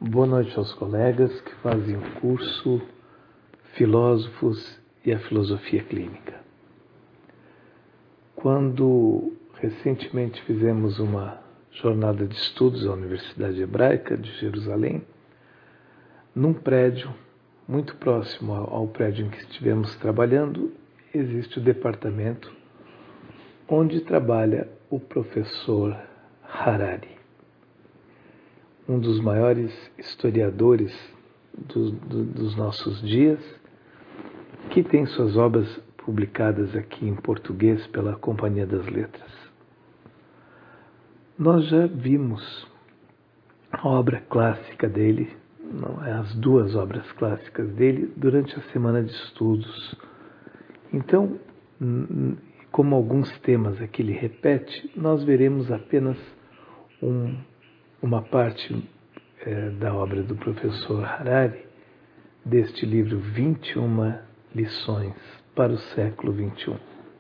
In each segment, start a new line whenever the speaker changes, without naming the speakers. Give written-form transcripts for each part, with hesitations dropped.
Boa noite aos colegas que fazem o curso Filósofos e a Filosofia Clínica. Quando recentemente fizemos uma jornada de estudos à Universidade Hebraica de Jerusalém, num prédio muito próximo ao prédio em que estivemos trabalhando, existe o departamento onde trabalha o professor Harari, um dos maiores historiadores dos nossos dias, que tem suas obras publicadas aqui em português pela Companhia das Letras. Nós já vimos a obra clássica dele, as duas obras clássicas dele, durante a semana de estudos. Então, como alguns temas aqui ele repete, nós veremos apenas uma parte da obra do professor Harari, deste livro 21 lições para o século XXI.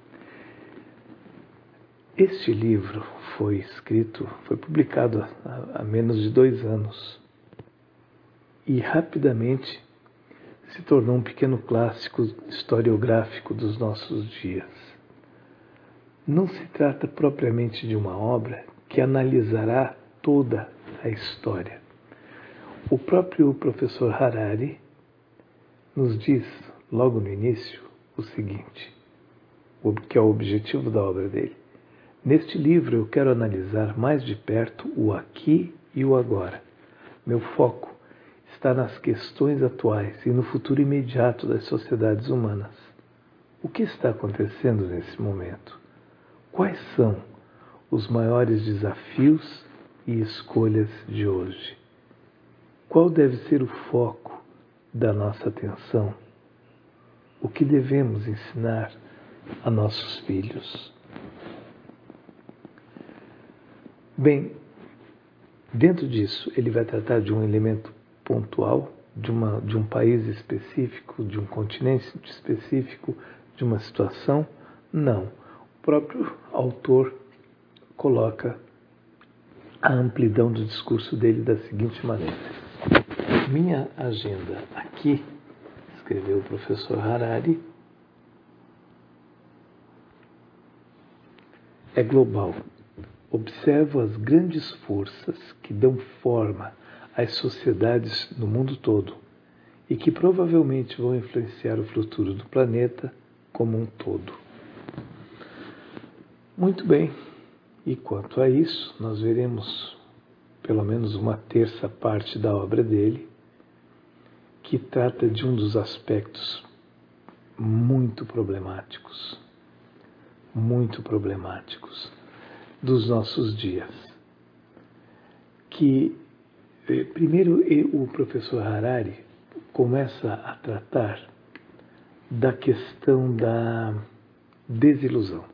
Este livro foi publicado há menos de 2 anos e rapidamente se tornou um pequeno clássico historiográfico dos nossos dias. Não se trata propriamente de uma obra que analisará toda a história. O próprio professor Harari nos diz, logo no início, o seguinte, que é o objetivo da obra dele. Neste livro eu quero analisar mais de perto o aqui e o agora. Meu foco está nas questões atuais e no futuro imediato das sociedades humanas. O que está acontecendo nesse momento? Quais são os maiores desafios e escolhas de hoje? Qual deve ser o foco da nossa atenção? O que devemos ensinar a nossos filhos? Bem, dentro disso, ele vai tratar de um elemento pontual, de um país específico, de um continente específico, de uma situação? Não. O próprio autor coloca a amplidão do discurso dele da seguinte maneira. Minha agenda aqui, escreveu o professor Harari, é global. Observo as grandes forças que dão forma às sociedades no mundo todo e que provavelmente vão influenciar o futuro do planeta como um todo. Muito bem, e quanto a isso, nós veremos pelo menos uma terça parte da obra dele, que trata de um dos aspectos muito problemáticos dos nossos dias. Que, primeiro, o professor Harari começa a tratar da questão da desilusão.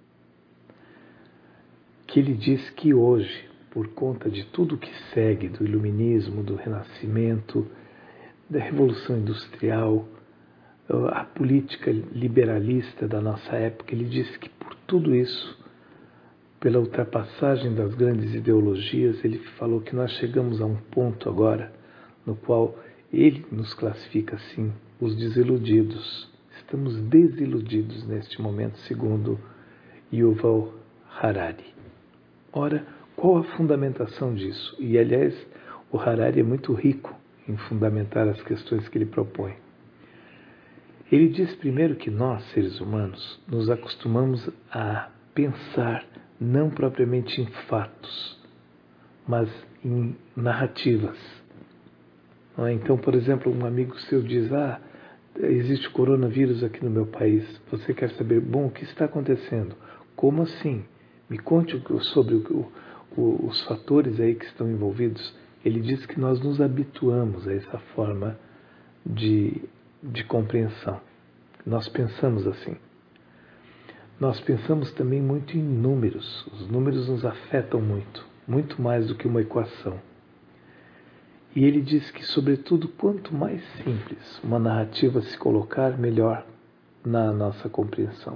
Que ele diz que hoje, por conta de tudo que segue do iluminismo, do renascimento, da revolução industrial, a política liberalista da nossa época, ele diz que por tudo isso, pela ultrapassagem das grandes ideologias, ele falou que nós chegamos a um ponto agora no qual ele nos classifica assim, os desiludidos. Estamos desiludidos neste momento, segundo Yuval Harari. Ora, qual a fundamentação disso? E, aliás, o Harari é muito rico em fundamentar as questões que ele propõe. Ele diz primeiro que nós, seres humanos, nos acostumamos a pensar não propriamente em fatos, mas em narrativas. Então, por exemplo, um amigo seu diz, existe coronavírus aqui no meu país, você quer saber, o que está acontecendo? Como assim? Me conte sobre os fatores aí que estão envolvidos. Ele diz que nós nos habituamos a essa forma de compreensão. Nós pensamos assim. Nós pensamos também muito em números. Os números nos afetam muito mais do que uma equação. E ele diz que, sobretudo, quanto mais simples uma narrativa se colocar, melhor na nossa compreensão.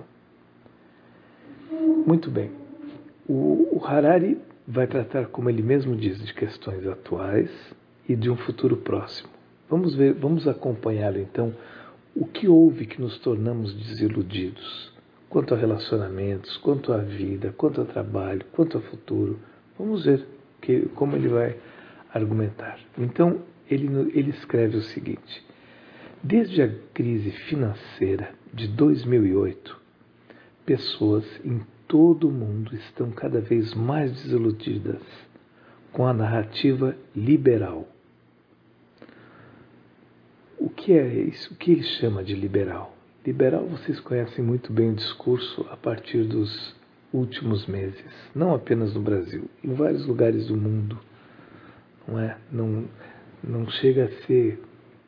Muito bem. O Harari vai tratar, como ele mesmo diz, de questões atuais e de um futuro próximo. Vamos acompanhá-lo então. O que houve que nos tornamos desiludidos? Quanto a relacionamentos, quanto à vida, quanto ao trabalho, quanto ao futuro. Vamos ver como ele vai argumentar. Então, ele escreve o seguinte: desde a crise financeira de 2008, pessoas em todo o mundo estão cada vez mais desiludidas com a narrativa liberal. O que é isso? O que ele chama de liberal? Liberal, vocês conhecem muito bem o discurso a partir dos últimos meses, não apenas no Brasil, em vários lugares do mundo. Não é? Não chega a ser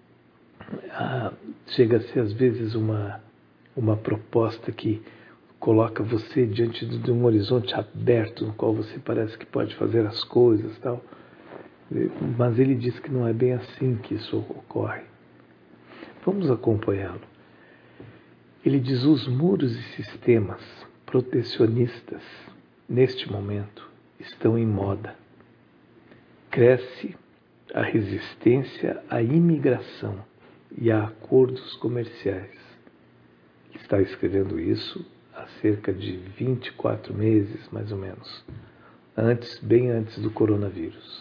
às vezes uma proposta que coloca você diante de um horizonte aberto no qual você parece que pode fazer as coisas, tal. Mas ele diz que não é bem assim que isso ocorre. Vamos acompanhá-lo. Ele diz: os muros e sistemas protecionistas, neste momento, estão em moda. Cresce a resistência à imigração e a acordos comerciais. Está escrevendo isso há cerca de 24 meses, mais ou menos, bem antes do coronavírus.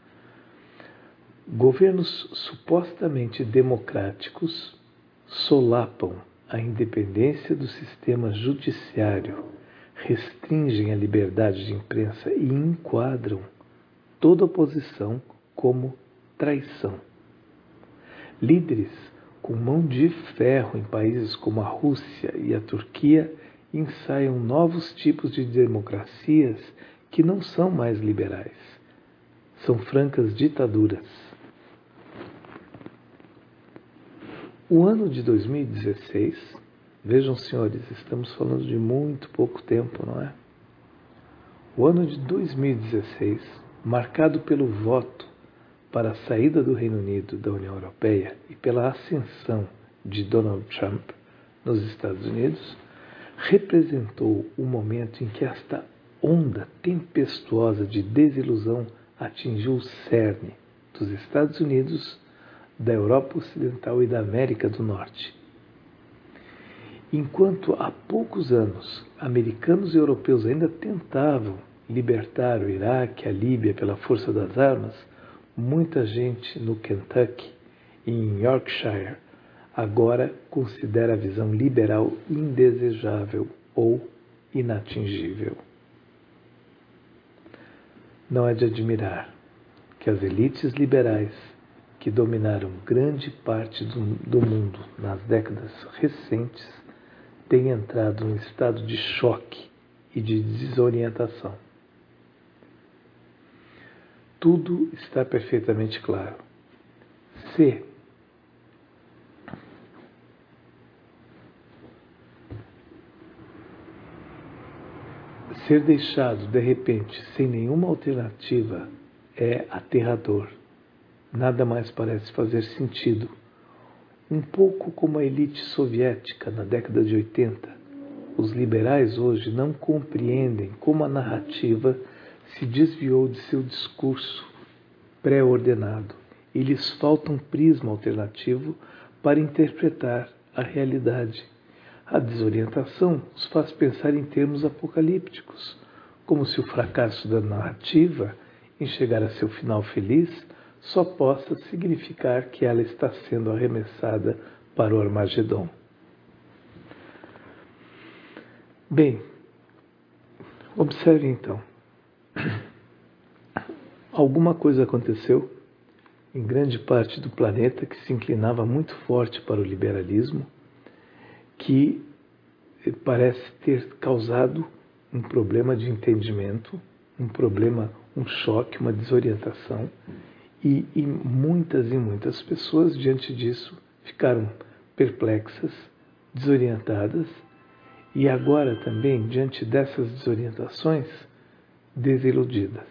Governos supostamente democráticos solapam a independência do sistema judiciário, restringem a liberdade de imprensa e enquadram toda oposição como traição. Líderes com mão de ferro em países como a Rússia e a Turquia ensaiam novos tipos de democracias que não são mais liberais. São francas ditaduras. O ano de 2016, vejam, senhores, estamos falando de muito pouco tempo, não é? O ano de 2016, marcado pelo voto para a saída do Reino Unido da União Europeia e pela ascensão de Donald Trump nos Estados Unidos, representou o momento em que esta onda tempestuosa de desilusão atingiu o cerne dos Estados Unidos, da Europa Ocidental e da América do Norte. Enquanto há poucos anos americanos e europeus ainda tentavam libertar o Iraque, a Líbia pela força das armas, muita gente no Kentucky e em Yorkshire agora considera a visão liberal indesejável ou inatingível. Não é de admirar que as elites liberais que dominaram grande parte do mundo nas décadas recentes tenham entrado num estado de choque e de desorientação. Tudo está perfeitamente claro. Se ser deixado de repente sem nenhuma alternativa é aterrador. Nada mais parece fazer sentido. Um pouco como a elite soviética na década de 80, os liberais hoje não compreendem como a narrativa se desviou de seu discurso pré-ordenado e lhes falta um prisma alternativo para interpretar a realidade. A desorientação os faz pensar em termos apocalípticos, como se o fracasso da narrativa em chegar a seu final feliz só possa significar que ela está sendo arremessada para o Armagedon. Bem, observe então. Alguma coisa aconteceu em grande parte do planeta que se inclinava muito forte para o liberalismo, que parece ter causado um problema de entendimento, um choque, uma desorientação, e muitas pessoas diante disso ficaram perplexas, desorientadas, e agora também, diante dessas desorientações, desiludidas.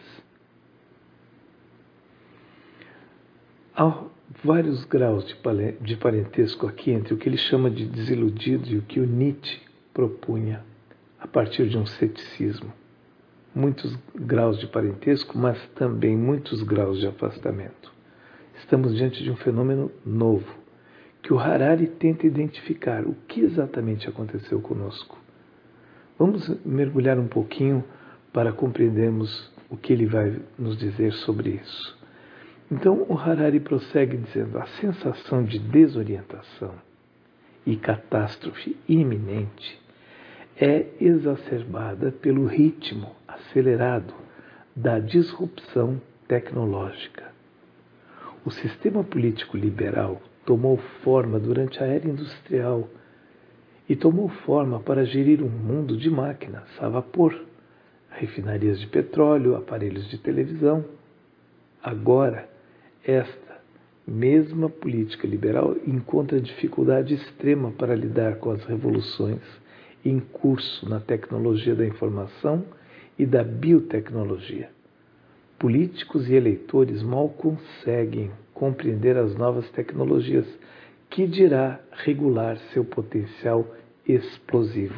Há vários graus de parentesco aqui entre o que ele chama de desiludido e o que o Nietzsche propunha a partir de um ceticismo. Muitos graus de parentesco, mas também muitos graus de afastamento. estamos diante de um fenômeno novo, que o Harari tenta identificar o que exatamente aconteceu conosco. Vamos mergulhar um pouquinho para compreendermos o que ele vai nos dizer sobre isso. Então, o Harari prossegue dizendo: a sensação de desorientação e catástrofe iminente é exacerbada pelo ritmo acelerado da disrupção tecnológica. O sistema político liberal tomou forma durante a era industrial e tomou forma para gerir um mundo de máquinas a vapor, refinarias de petróleo, aparelhos de televisão. Agora, esta mesma política liberal encontra dificuldade extrema para lidar com as revoluções em curso na tecnologia da informação e da biotecnologia. Políticos e eleitores mal conseguem compreender as novas tecnologias, que dirá regular seu potencial explosivo.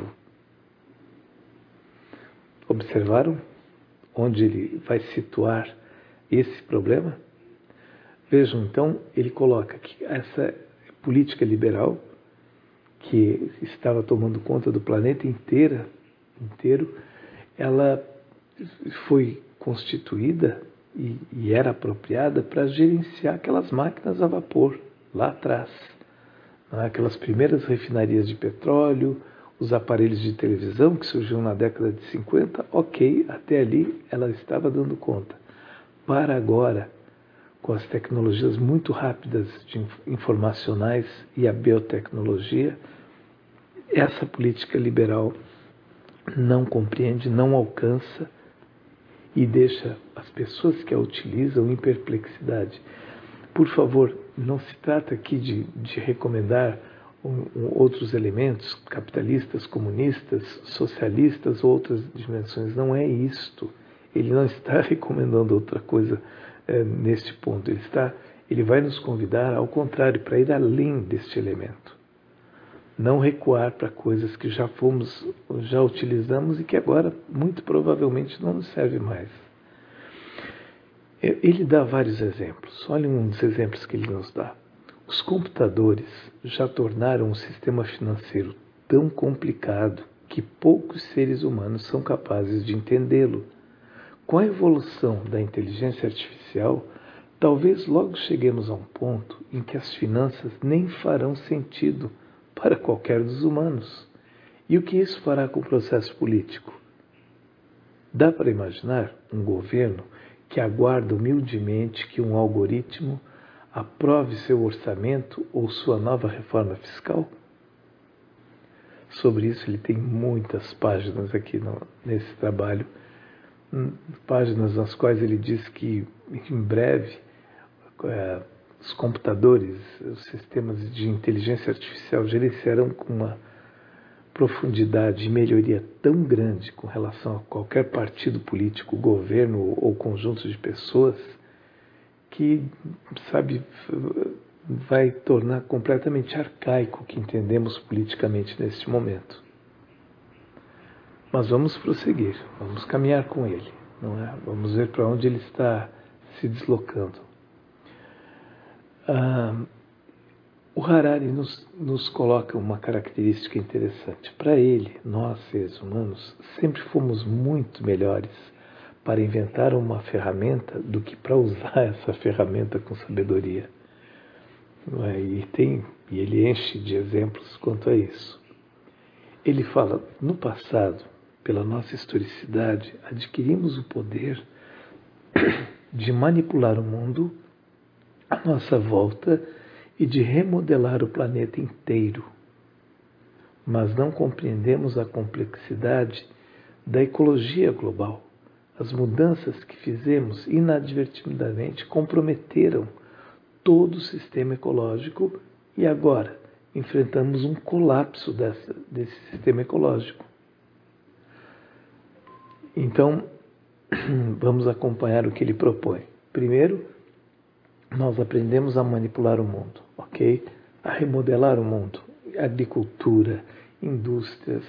Observaram onde ele vai situar esse problema? Vejam, então, ele coloca que essa política liberal, que estava tomando conta do planeta inteiro, ela foi constituída e era apropriada para gerenciar aquelas máquinas a vapor, lá atrás. Aquelas primeiras refinarias de petróleo, os aparelhos de televisão que surgiram na década de 50, ok, até ali ela estava dando conta. Para agora, com as tecnologias muito rápidas informacionais e a biotecnologia, essa política liberal não compreende, não alcança e deixa as pessoas que a utilizam em perplexidade. Por favor, não se trata aqui de recomendar outros elementos, capitalistas, comunistas, socialistas ou outras dimensões. Não é isto. Ele não está recomendando outra coisa neste ponto. Ele vai nos convidar, ao contrário, para ir além deste elemento. Não recuar para coisas que já utilizamos e que agora, muito provavelmente, não nos serve mais. Ele dá vários exemplos. Olhem um dos exemplos que ele nos dá. Os computadores já tornaram o sistema financeiro tão complicado que poucos seres humanos são capazes de entendê-lo. Com a evolução da inteligência artificial, talvez logo cheguemos a um ponto em que as finanças nem farão sentido para qualquer dos humanos. E o que isso fará com o processo político? Dá para imaginar um governo que aguarda humildemente que um algoritmo aprove seu orçamento ou sua nova reforma fiscal? Sobre isso ele tem muitas páginas aqui nesse trabalho, páginas nas quais ele diz que em breve os computadores, os sistemas de inteligência artificial gerenciarão com uma profundidade e melhoria tão grande com relação a qualquer partido político, governo ou conjunto de pessoas, que, vai tornar completamente arcaico o que entendemos politicamente neste momento. Mas vamos prosseguir, vamos caminhar com ele, não é? Vamos ver para onde ele está se deslocando. O Harari nos coloca uma característica interessante. Para ele, nós, seres humanos, sempre fomos muito melhores para inventar uma ferramenta do que para usar essa ferramenta com sabedoria. E ele enche de exemplos quanto a isso. Ele fala, no passado, pela nossa historicidade, adquirimos o poder de manipular o mundo à nossa volta e de remodelar o planeta inteiro. Mas não compreendemos a complexidade da ecologia global. As mudanças que fizemos inadvertidamente comprometeram todo o sistema ecológico e agora enfrentamos um colapso desse sistema ecológico. Então, vamos acompanhar o que ele propõe. Primeiro, nós aprendemos a manipular o mundo, ok? A remodelar o mundo, agricultura, indústrias,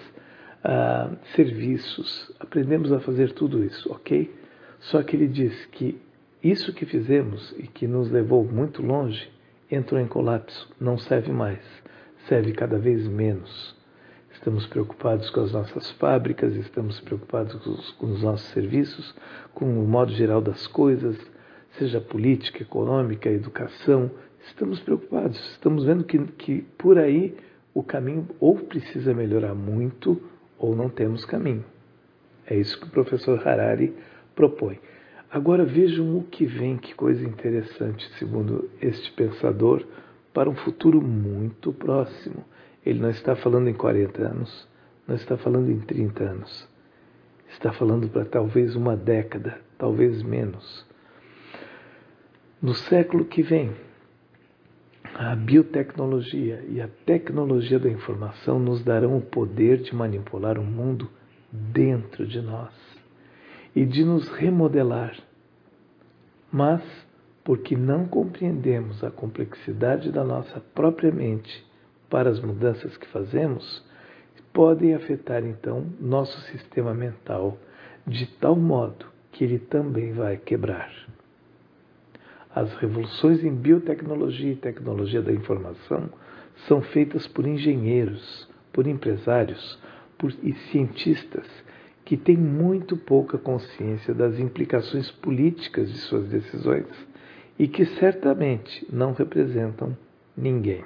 serviços, aprendemos a fazer tudo isso, ok? Só que ele diz que isso que fizemos e que nos levou muito longe entrou em colapso, não serve mais, serve cada vez menos. Estamos preocupados com as nossas fábricas, estamos preocupados com os nossos serviços, com o modo geral das coisas, seja política, econômica, educação. Estamos preocupados, estamos vendo que por aí o caminho ou precisa melhorar muito ou não temos caminho. É isso que o professor Harari propõe. Agora vejam o que vem, que coisa interessante, segundo este pensador, para um futuro muito próximo. Ele não está falando em 40 anos, não está falando em 30 anos. Está falando para talvez uma década, talvez menos. No século que vem, a biotecnologia e a tecnologia da informação nos darão o poder de manipular o mundo dentro de nós e de nos remodelar. Mas, porque não compreendemos a complexidade da nossa própria mente para as mudanças que fazemos, podem afetar então nosso sistema mental de tal modo que ele também vai quebrar. As revoluções em biotecnologia e tecnologia da informação são feitas por engenheiros, por empresários e cientistas que têm muito pouca consciência das implicações políticas de suas decisões e que certamente não representam ninguém.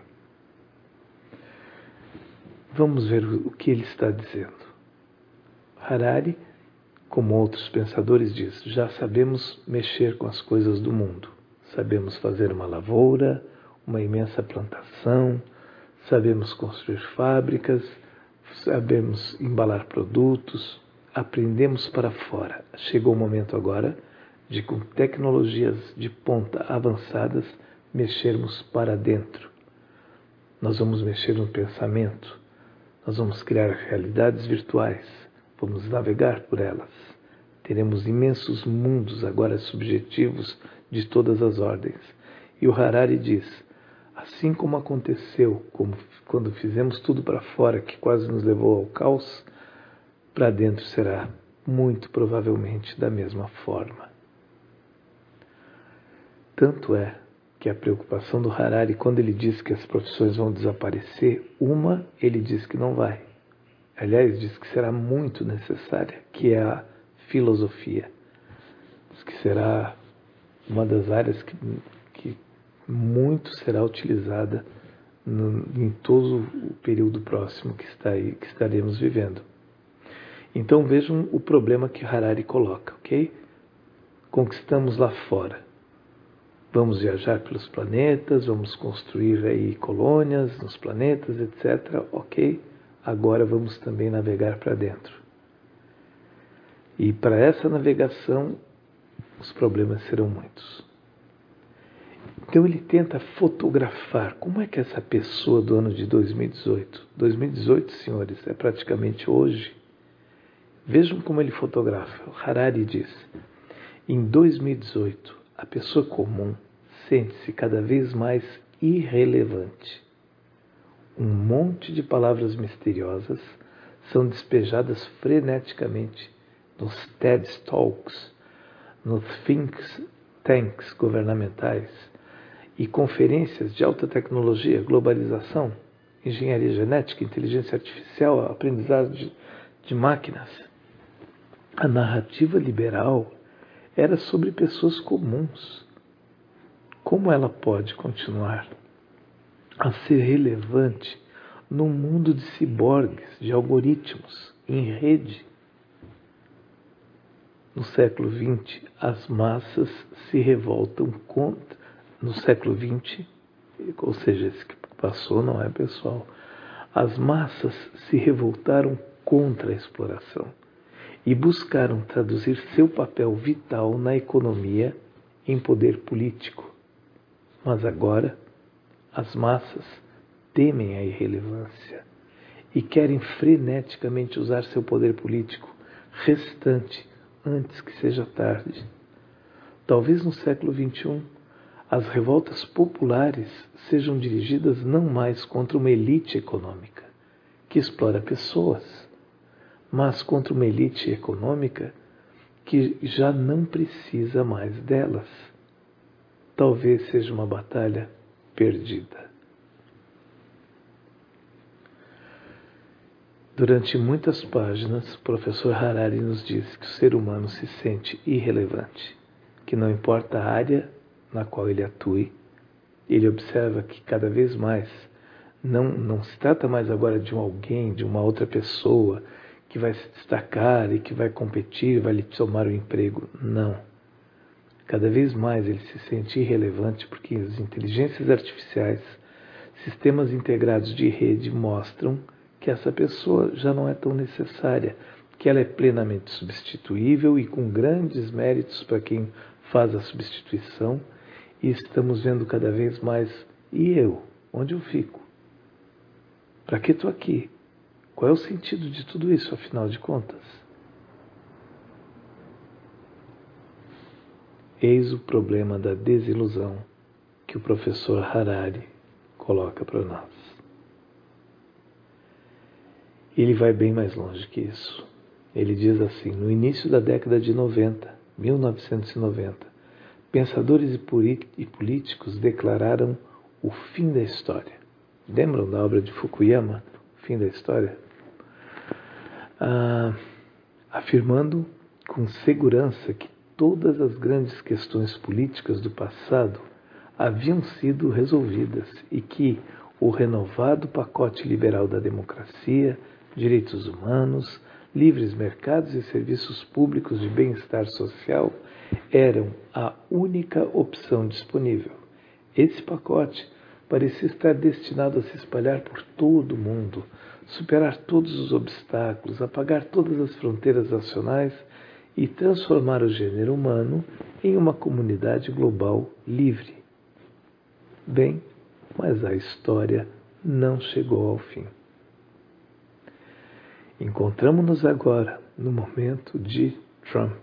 Vamos ver o que ele está dizendo. Harari, como outros pensadores, diz: já sabemos mexer com as coisas do mundo. Sabemos fazer uma lavoura, uma imensa plantação, sabemos construir fábricas, sabemos embalar produtos, aprendemos para fora. Chegou o momento agora de, com tecnologias de ponta avançadas, mexermos para dentro. Nós vamos mexer no pensamento, nós vamos criar realidades virtuais, vamos navegar por elas. Teremos imensos mundos agora subjetivos de todas as ordens. E o Harari diz: assim como aconteceu quando fizemos tudo para fora, que quase nos levou ao caos, para dentro será muito provavelmente da mesma forma. Tanto é que a preocupação do Harari, quando ele diz que as profissões vão desaparecer, ele diz que não vai. Aliás, diz que será muito necessária, que é a filosofia. Diz que será uma das áreas que muito será utilizada em todo o período próximo que estaremos vivendo. Então vejam o problema que Harari coloca, ok? Conquistamos lá fora. Vamos viajar pelos planetas, vamos construir aí colônias nos planetas, etc. Ok? Agora vamos também navegar para dentro. E para essa navegação, os problemas serão muitos. Então ele tenta fotografar como é que essa pessoa do ano de 2018, 2018, senhores, é praticamente hoje. Vejam como ele fotografa. O Harari diz: em 2018, a pessoa comum sente-se cada vez mais irrelevante. Um monte de palavras misteriosas são despejadas freneticamente nos TED Talks, nos think tanks governamentais e conferências de alta tecnologia, globalização, engenharia genética, inteligência artificial, aprendizado de máquinas. A narrativa liberal era sobre pessoas comuns. Como ela pode continuar a ser relevante num mundo de ciborgues, de algoritmos, em rede? No século XX, as massas se revoltam contra. No século XX, ou seja, esse que passou não é pessoal, as massas se revoltaram contra a exploração e buscaram traduzir seu papel vital na economia em poder político. Mas agora, as massas temem a irrelevância e querem freneticamente usar seu poder político restante antes que seja tarde. Talvez no século XXI, as revoltas populares sejam dirigidas não mais contra uma elite econômica que explora pessoas, mas contra uma elite econômica que já não precisa mais delas. Talvez seja uma batalha perdida. Durante muitas páginas, o professor Harari nos diz que o ser humano se sente irrelevante, que não importa a área na qual ele atue, ele observa que cada vez mais não se trata mais agora de um alguém, de uma outra pessoa que vai se destacar e que vai competir, vai lhe tomar o emprego. Não. Cada vez mais ele se sente irrelevante porque as inteligências artificiais, sistemas integrados de rede mostram que essa pessoa já não é tão necessária, que ela é plenamente substituível e com grandes méritos para quem faz a substituição. E estamos vendo cada vez mais, e eu? Onde eu fico? Para que estou aqui? Qual é o sentido de tudo isso, afinal de contas? Eis o problema da desilusão que o professor Harari coloca para nós. Ele vai bem mais longe que isso. Ele diz assim: no início da década de 1990, pensadores e políticos declararam o fim da história. Lembram da obra de Fukuyama, O Fim da História? Afirmando com segurança que todas as grandes questões políticas do passado haviam sido resolvidas e que o renovado pacote liberal da democracia, direitos humanos, livres mercados e serviços públicos de bem-estar social eram a única opção disponível. Esse pacote parecia estar destinado a se espalhar por todo o mundo, superar todos os obstáculos, apagar todas as fronteiras nacionais e transformar o gênero humano em uma comunidade global livre. Bem, mas a história não chegou ao fim. Encontramos-nos agora no momento de Trump.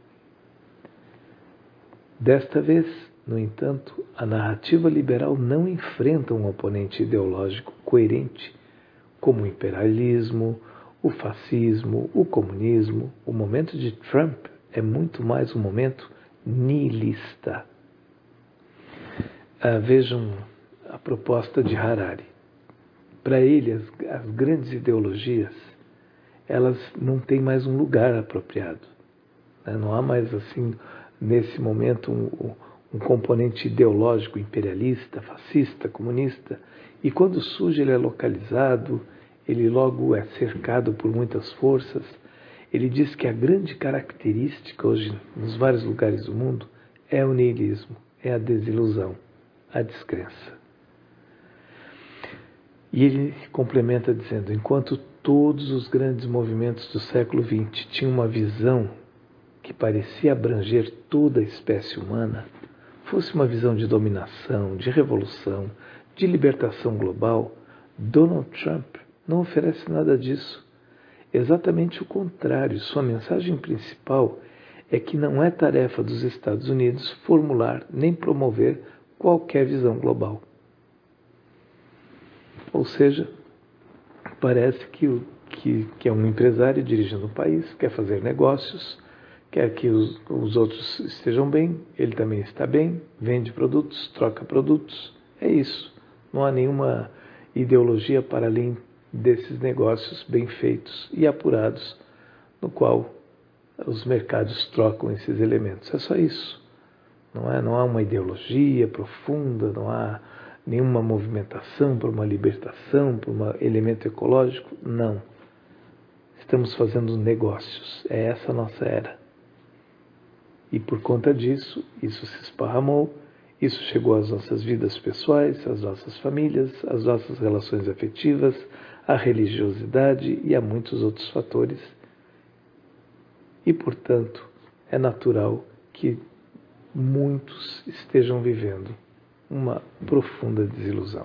Desta vez, no entanto, a narrativa liberal não enfrenta um oponente ideológico coerente, como o imperialismo, o fascismo, o comunismo. O momento de Trump é muito mais um momento nihilista. Vejam a proposta de Harari. Para ele, as grandes ideologias, elas não têm mais um lugar apropriado. Não há mais, assim, nesse momento, um componente ideológico imperialista, fascista, comunista. E quando surge, ele é localizado, ele logo é cercado por muitas forças. Ele diz que a grande característica hoje, nos vários lugares do mundo, é o niilismo, é a desilusão, a descrença. E ele complementa dizendo: enquanto todos os grandes movimentos do século XX tinham uma visão que parecia abranger toda a espécie humana, fosse uma visão de dominação, de revolução, de libertação global, Donald Trump não oferece nada disso. Exatamente o contrário. Sua mensagem principal é que não é tarefa dos Estados Unidos formular nem promover qualquer visão global. Ou seja, parece que é um empresário dirigindo um país, quer fazer negócios, quer que os outros estejam bem, ele também está bem, vende produtos, troca produtos. É isso. Não há nenhuma ideologia para além desses negócios bem feitos e apurados, no qual os mercados trocam esses elementos. É só isso. Não há uma ideologia profunda, não há nenhuma movimentação para uma libertação, para um elemento ecológico. Não. Estamos fazendo negócios. É essa a nossa era. E por conta disso, isso se esparramou, isso chegou às nossas vidas pessoais, às nossas famílias, às nossas relações afetivas, à religiosidade e a muitos outros fatores. E, portanto, é natural que muitos estejam vivendo uma profunda desilusão.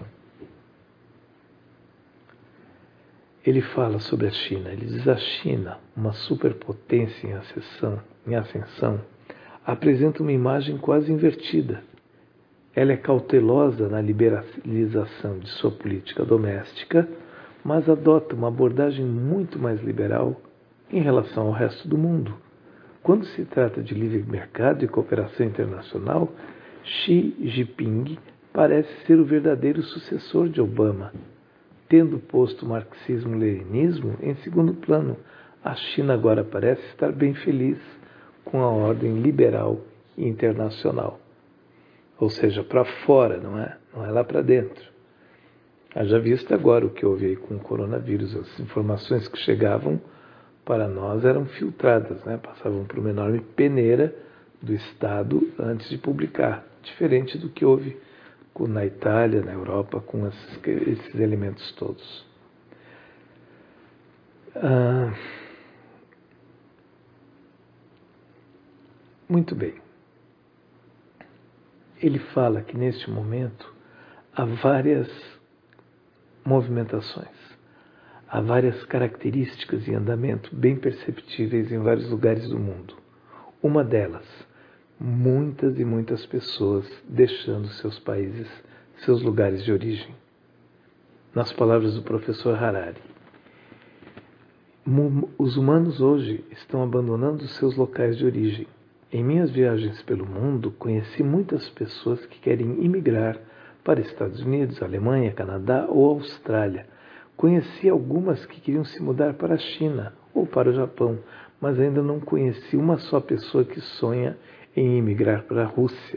Ele fala sobre a China. Ele diz: a China, uma superpotência em ascensão, apresenta uma imagem quase invertida. Ela é cautelosa na liberalização de sua política doméstica, mas adota uma abordagem muito mais liberal em relação ao resto do mundo. Quando se trata de livre mercado e cooperação internacional, Xi Jinping parece ser o verdadeiro sucessor de Obama, tendo posto o marxismo-leninismo em segundo plano. A China agora parece estar bem feliz com a ordem liberal e internacional. Ou seja, para fora, não é? Não é lá para dentro. Haja visto agora o que houve aí com o coronavírus. As informações que chegavam para nós eram filtradas, né? Passavam por uma enorme peneira do Estado antes de publicar, diferente do que houve na Itália, na Europa, com esses elementos todos. Muito bem. Ele fala que neste momento há várias movimentações, há várias características em andamento bem perceptíveis em vários lugares do mundo. Uma delas, muitas e muitas pessoas deixando seus países, seus lugares de origem. Nas palavras do professor Harari, os humanos hoje estão abandonando seus locais de origem. Em minhas viagens pelo mundo, conheci muitas pessoas que querem imigrar para Estados Unidos, Alemanha, Canadá ou Austrália. Conheci algumas que queriam se mudar para a China ou para o Japão, mas ainda não conheci uma só pessoa que sonha em imigrar para a Rússia.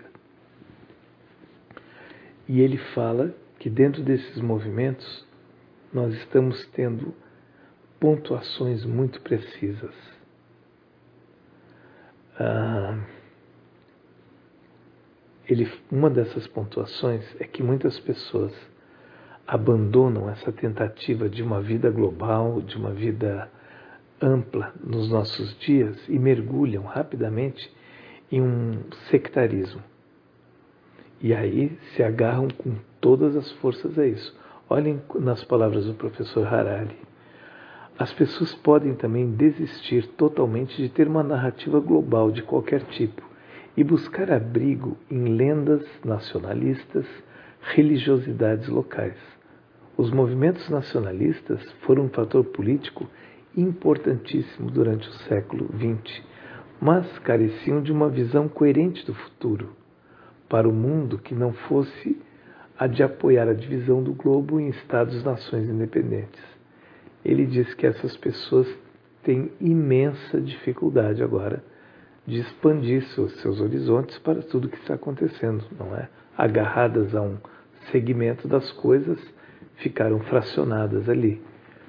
E ele fala que dentro desses movimentos nós estamos tendo pontuações muito precisas. Uma dessas pontuações é que muitas pessoas abandonam essa tentativa de uma vida global, de uma vida ampla nos nossos dias e mergulham rapidamente em um sectarismo. E aí se agarram com todas as forças a isso. Olhem nas palavras do professor Harari. As pessoas podem também desistir totalmente de ter uma narrativa global de qualquer tipo e buscar abrigo em lendas nacionalistas, religiosidades locais. Os movimentos nacionalistas foram um fator político importantíssimo durante o século XX, mas careciam de uma visão coerente do futuro para o mundo que não fosse a de apoiar a divisão do globo em estados-nações independentes. Ele diz que essas pessoas têm imensa dificuldade agora de expandir seus horizontes para tudo que está acontecendo, não é? Agarradas a um segmento das coisas, ficaram fracionadas ali.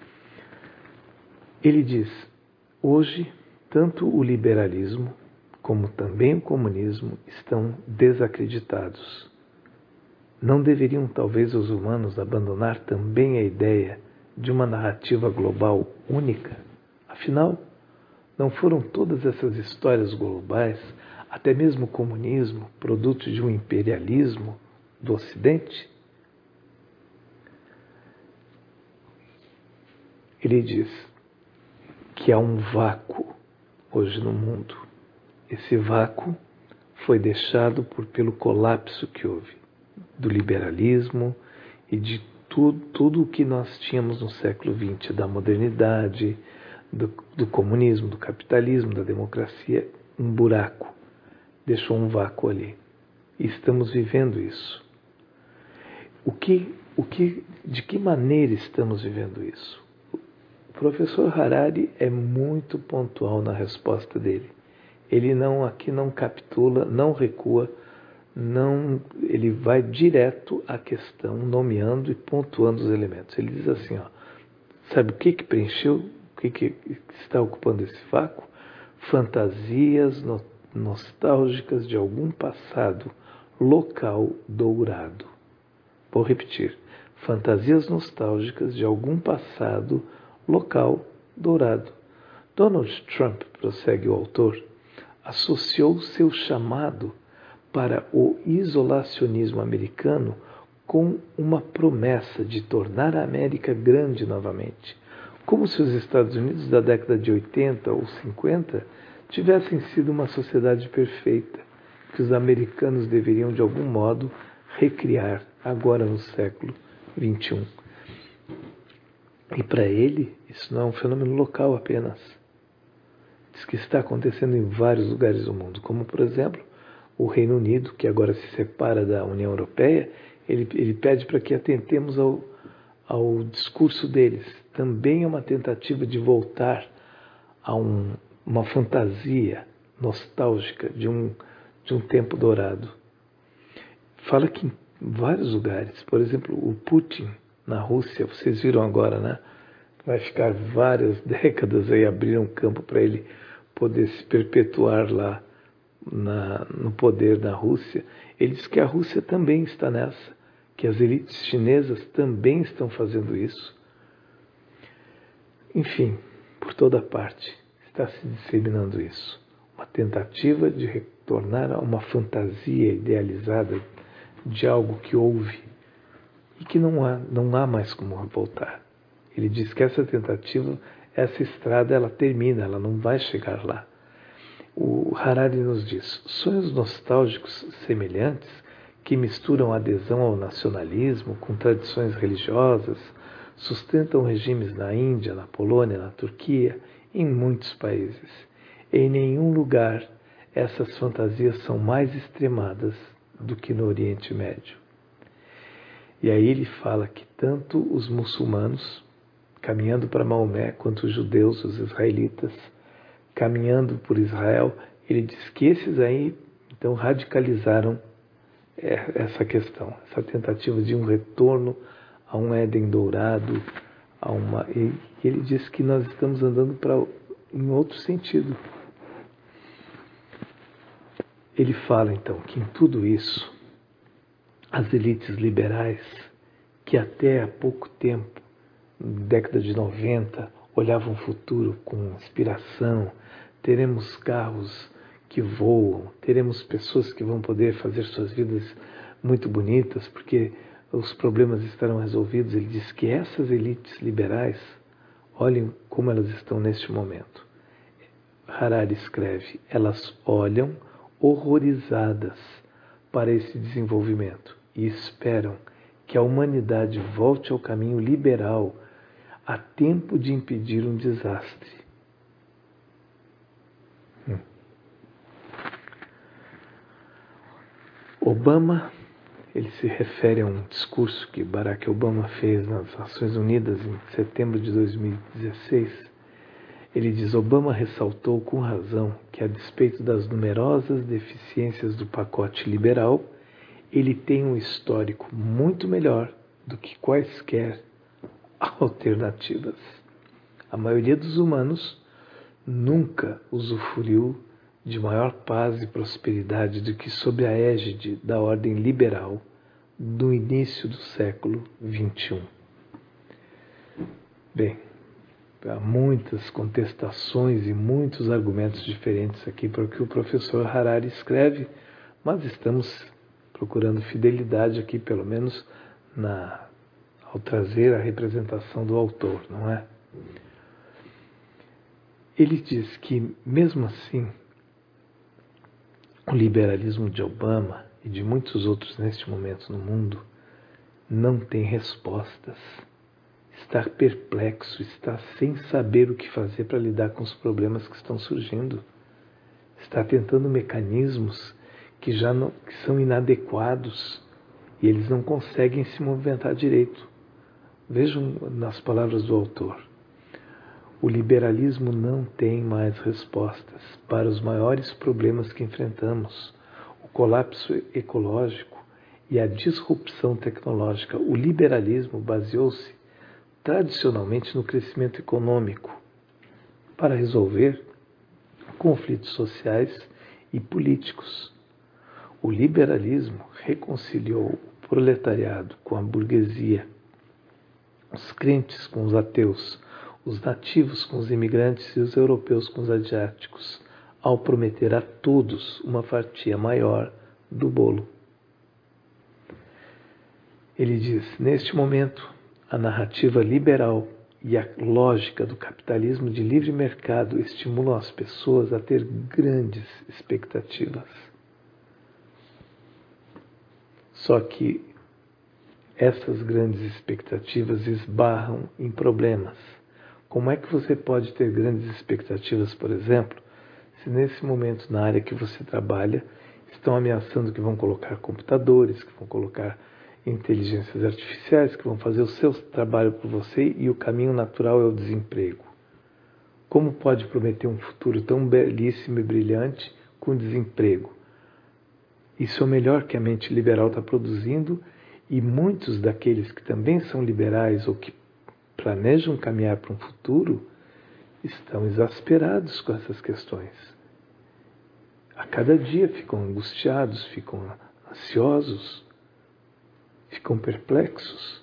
Ele diz, hoje, tanto o liberalismo como também o comunismo estão desacreditados. Não deveriam talvez os humanos abandonar também a ideia de uma narrativa global única? Afinal, não foram todas essas histórias globais, até mesmo o comunismo, produto de um imperialismo do Ocidente? Ele diz que há um vácuo hoje no mundo. Esse vácuo foi deixado pelo colapso que houve do liberalismo e de tudo o que nós tínhamos no século XX, da modernidade, do comunismo, do capitalismo, da democracia, um buraco, deixou um vácuo ali. E estamos vivendo isso. De que maneira estamos vivendo isso? O professor Harari é muito pontual na resposta dele. Ele aqui não capitula, não recua, ele vai direto à questão, nomeando e pontuando os elementos. Ele diz assim, sabe o que preencheu, o que está ocupando esse vácuo? Fantasias nostálgicas de algum passado local dourado. Vou repetir, fantasias nostálgicas de algum passado local dourado. Donald Trump, prossegue o autor, associou seu chamado para o isolacionismo americano com uma promessa de tornar a América grande novamente, como se os Estados Unidos da década de 80 ou 50 tivessem sido uma sociedade perfeita, que os americanos deveriam de algum modo recriar agora no século XXI. E para ele, isso não é um fenômeno local apenas. Diz que está acontecendo em vários lugares do mundo, como, por exemplo, o Reino Unido, que agora se separa da União Europeia. Ele pede para que atentemos ao discurso deles. Também é uma tentativa de voltar a uma fantasia nostálgica de um tempo dourado. Fala que em vários lugares, por exemplo, o Putin na Rússia, vocês viram agora, né? Vai ficar várias décadas aí, abriram campo para ele poder se perpetuar lá no poder da Rússia. Ele diz que a Rússia também está nessa, que as elites chinesas também estão fazendo isso. Enfim, por toda parte está se disseminando isso. Uma tentativa de retornar a uma fantasia idealizada de algo que houve e que não há mais como voltar. Ele diz que essa tentativa, essa estrada, ela termina, ela não vai chegar lá. O Harari nos diz: sonhos nostálgicos semelhantes que misturam adesão ao nacionalismo com tradições religiosas sustentam regimes na Índia, na Polônia, na Turquia, em muitos países. Em nenhum lugar essas fantasias são mais extremadas do que no Oriente Médio. E aí ele fala que tanto os muçulmanos, caminhando para Maomé, quanto os judeus, os israelitas, caminhando por Israel, ele diz que esses aí, então, radicalizaram essa questão, essa tentativa de um retorno a um Éden dourado, e ele diz que nós estamos andando em outro sentido. Ele fala, então, que em tudo isso, as elites liberais, que até há pouco tempo, década de 90, olhavam o futuro com inspiração, teremos carros que voam, teremos pessoas que vão poder fazer suas vidas muito bonitas, porque os problemas estarão resolvidos. Ele diz que essas elites liberais, olhem como elas estão neste momento. Harari escreve: elas olham horrorizadas para esse desenvolvimento e esperam que a humanidade volte ao caminho liberal a tempo de impedir um desastre. Obama, ele se refere a um discurso que Barack Obama fez nas Nações Unidas em setembro de 2016. Ele diz: Obama ressaltou com razão que, a despeito das numerosas deficiências do pacote liberal, ele tem um histórico muito melhor do que quaisquer alternativas. A maioria dos humanos nunca usufruiu de maior paz e prosperidade do que sob a égide da ordem liberal do início do século XXI. Bem, há muitas contestações e muitos argumentos diferentes aqui para o que o professor Harari escreve, mas estamos procurando fidelidade aqui, pelo menos ao trazer a representação do autor, não é? Ele diz que, mesmo assim, o liberalismo de Obama e de muitos outros neste momento no mundo não tem respostas. Está perplexo, está sem saber o que fazer para lidar com os problemas que estão surgindo. Está tentando mecanismos que são inadequados e eles não conseguem se movimentar direito. Vejam nas palavras do autor: o liberalismo não tem mais respostas para os maiores problemas que enfrentamos, o colapso ecológico e a disrupção tecnológica. O liberalismo baseou-se tradicionalmente no crescimento econômico para resolver conflitos sociais e políticos. O liberalismo reconciliou o proletariado com a burguesia, os crentes com os ateus, os nativos com os imigrantes e os europeus com os asiáticos, ao prometer a todos uma fatia maior do bolo. Ele diz: neste momento, a narrativa liberal e a lógica do capitalismo de livre mercado estimulam as pessoas a ter grandes expectativas. Só que essas grandes expectativas esbarram em problemas. Como é que você pode ter grandes expectativas, por exemplo, se nesse momento na área que você trabalha estão ameaçando que vão colocar computadores, que vão colocar inteligências artificiais, que vão fazer o seu trabalho por você e o caminho natural é o desemprego. Como pode prometer um futuro tão belíssimo e brilhante com desemprego? Isso é o melhor que a mente liberal está produzindo e muitos daqueles que também são liberais ou que planejam caminhar para um futuro estão exasperados com essas questões. A cada dia ficam angustiados, ficam ansiosos, ficam perplexos.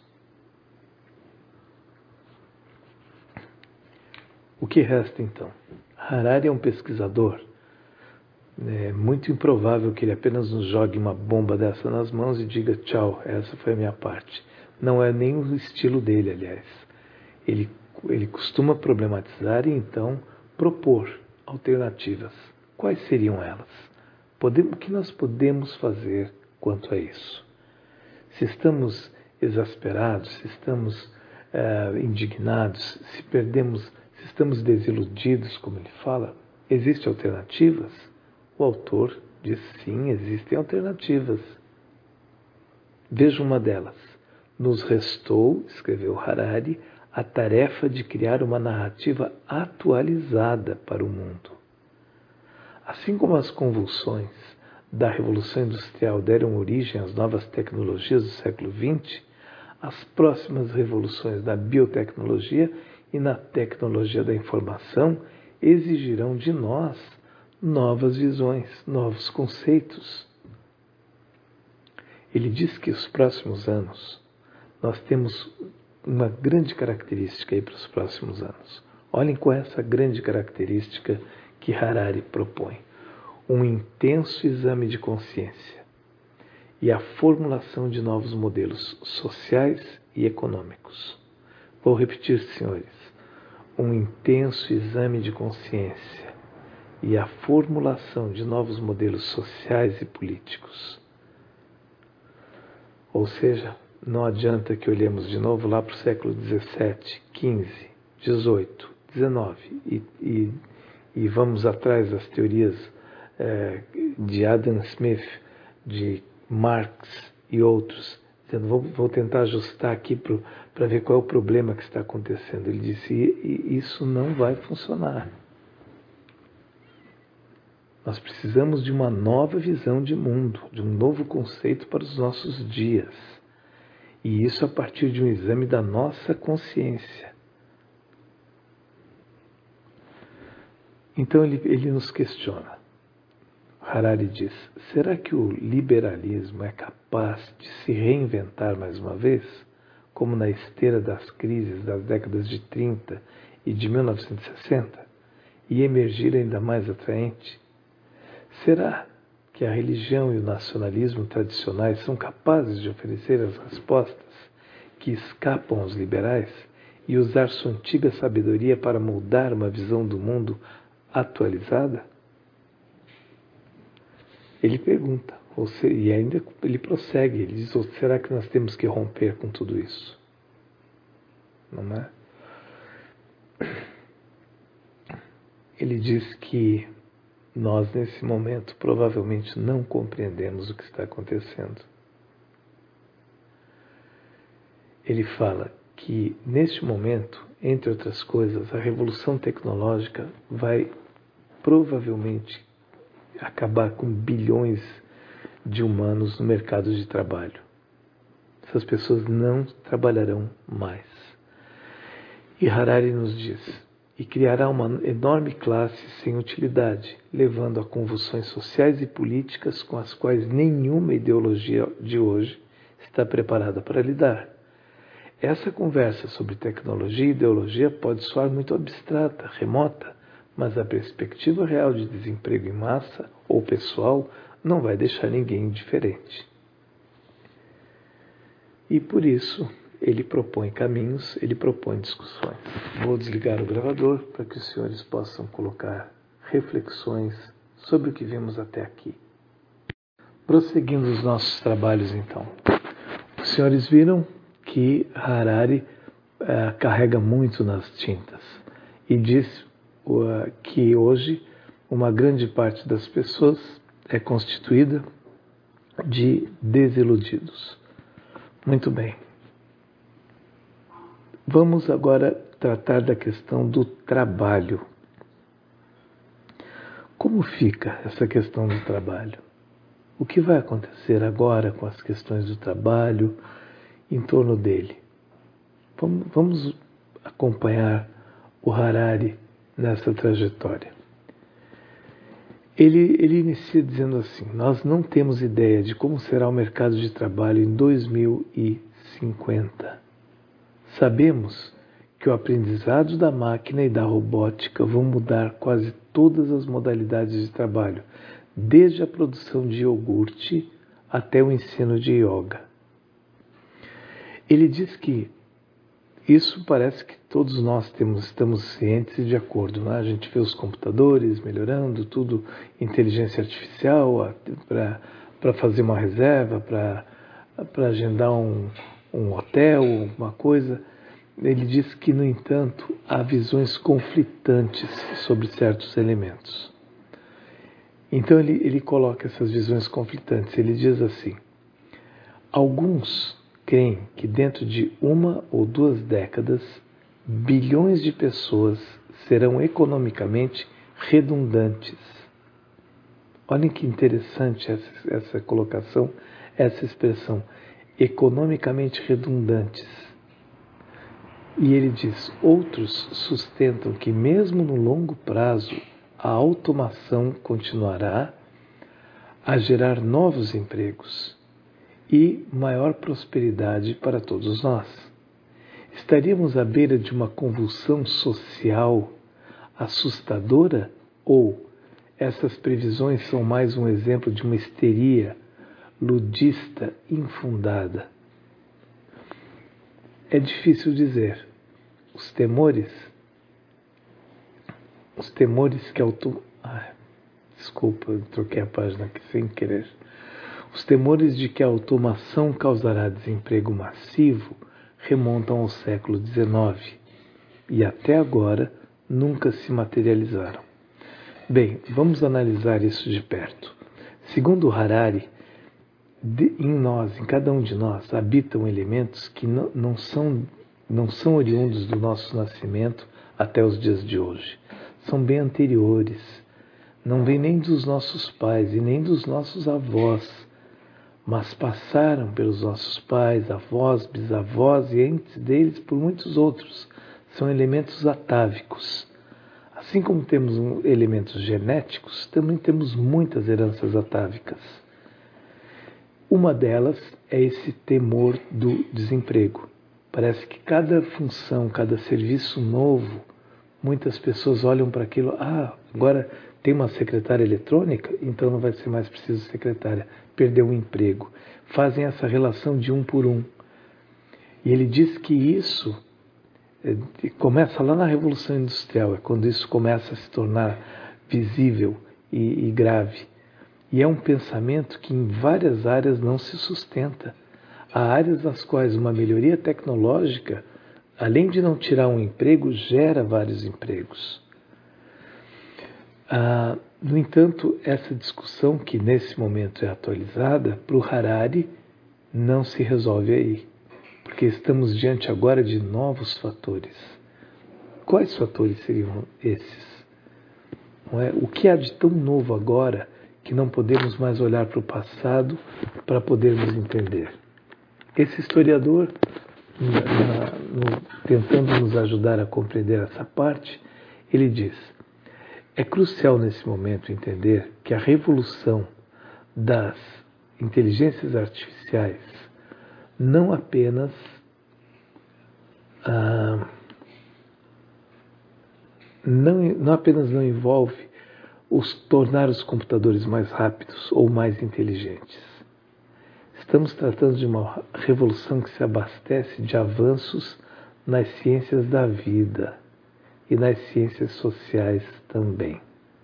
O que resta então? Harari é um pesquisador. É muito improvável que ele apenas nos jogue uma bomba dessa nas mãos e diga tchau, essa foi a minha parte. Não é nem o estilo dele, aliás. Ele costuma problematizar e então propor alternativas. Quais seriam elas? O que nós podemos fazer quanto a isso? Se estamos exasperados, se estamos indignados, se estamos desiludidos, como ele fala, existem alternativas? O autor diz sim, existem alternativas. Veja uma delas. Nos restou, escreveu Harari, a tarefa de criar uma narrativa atualizada para o mundo. Assim como as convulsões da Revolução Industrial deram origem às novas tecnologias do século XX, as próximas revoluções da biotecnologia e na tecnologia da informação exigirão de nós novas visões, novos conceitos. Ele diz que os próximos anos, nós temos uma grande característica aí para os próximos anos. Olhem com essa grande característica que Harari propõe. Um intenso exame de consciência e a formulação de novos modelos sociais e econômicos. Vou repetir, senhores. Um intenso exame de consciência e a formulação de novos modelos sociais e políticos. Ou seja, não adianta que olhemos de novo lá para o século XVII, XV, XVIII, XIX e vamos atrás das teorias de Adam Smith, de Marx e outros, dizendo, vou tentar ajustar aqui para ver qual é o problema que está acontecendo. Ele disse, isso não vai funcionar. Nós precisamos de uma nova visão de mundo, de um novo conceito para os nossos dias. E isso a partir de um exame da nossa consciência. Então ele nos questiona. Harari diz, será que o liberalismo é capaz de se reinventar mais uma vez, como na esteira das crises das décadas de 30 e de 1960, e emergir ainda mais atraente? Será que a religião e o nacionalismo tradicionais são capazes de oferecer as respostas que escapam aos liberais e usar sua antiga sabedoria para moldar uma visão do mundo atualizada? Ele pergunta, e ainda ele prossegue, ele diz, ou será que nós temos que romper com tudo isso? Não é? Ele diz que nós, nesse momento, provavelmente não compreendemos o que está acontecendo. Ele fala que, neste momento, entre outras coisas, a revolução tecnológica vai provavelmente acabar com bilhões de humanos no mercado de trabalho. Essas pessoas não trabalharão mais. E Harari nos diz, e criará uma enorme classe sem utilidade, levando a convulsões sociais e políticas com as quais nenhuma ideologia de hoje está preparada para lidar. Essa conversa sobre tecnologia e ideologia pode soar muito abstrata, remota, mas a perspectiva real de desemprego em massa ou pessoal não vai deixar ninguém indiferente. E por isso ele propõe caminhos, ele propõe discussões. Vou desligar o gravador para que os senhores possam colocar reflexões sobre o que vimos até aqui. Prosseguindo os nossos trabalhos então. Os senhores viram que Harari carrega muito nas tintas e diz que hoje uma grande parte das pessoas é constituída de desiludidos. Muito bem. Vamos agora tratar da questão do trabalho. Como fica essa questão do trabalho? O que vai acontecer agora com as questões do trabalho em torno dele? Vamos acompanhar o Harari nessa trajetória. Ele inicia dizendo assim: nós não temos ideia de como será o mercado de trabalho em 2050. Sabemos que o aprendizado da máquina e da robótica vão mudar quase todas as modalidades de trabalho, desde a produção de iogurte até o ensino de yoga. Ele diz que isso parece que todos nós estamos cientes e de acordo. Né? A gente vê os computadores melhorando, tudo, inteligência artificial para fazer uma reserva, para agendar um hotel, uma coisa. Ele diz que, no entanto, há visões conflitantes sobre certos elementos. Então ele coloca essas visões conflitantes. Ele diz assim: alguns creem que dentro de 1 ou 2 décadas, bilhões de pessoas serão economicamente redundantes. Olhem que interessante essa colocação, essa expressão, economicamente redundantes. E ele diz: outros sustentam que mesmo no longo prazo, a automação continuará a gerar novos empregos e maior prosperidade para todos nós. Estaríamos à beira de uma convulsão social assustadora ou essas previsões são mais um exemplo de uma histeria ludista infundada? É difícil dizer. Os temores que desculpa, eu troquei a página aqui sem querer. Os temores de que a automação causará desemprego massivo remontam ao século XIX e até agora nunca se materializaram. Bem, vamos analisar isso de perto. Segundo Harari, em cada um de nós, habitam elementos que não são oriundos do nosso nascimento até os dias de hoje. São bem anteriores. Não vêm nem dos nossos pais e nem dos nossos avós, mas passaram pelos nossos pais, avós, bisavós e antes deles por muitos outros. São elementos atávicos. Assim como temos elementos genéticos, também temos muitas heranças atávicas. Uma delas é esse temor do desemprego. Parece que cada função, cada serviço novo, muitas pessoas olham para aquilo, agora tem uma secretária eletrônica, então não vai ser mais preciso secretária, perdeu o emprego. Fazem essa relação de um por um. E ele diz que isso começa lá na Revolução Industrial, é quando isso começa a se tornar visível e grave. E é um pensamento que em várias áreas não se sustenta. Há áreas nas quais uma melhoria tecnológica, além de não tirar um emprego, gera vários empregos. No entanto, essa discussão que nesse momento é atualizada, para o Harari, não se resolve aí. Porque estamos diante agora de novos fatores. Quais fatores seriam esses? Não é? O que há de tão novo agora que não podemos mais olhar para o passado para podermos entender? Esse historiador, tentando nos ajudar a compreender essa parte, ele diz: é crucial nesse momento entender que a revolução das inteligências artificiais não apenas não envolve tornar os computadores mais rápidos ou mais inteligentes. Estamos tratando de uma revolução que se abastece de avanços nas ciências da vida e nas ciências sociais também.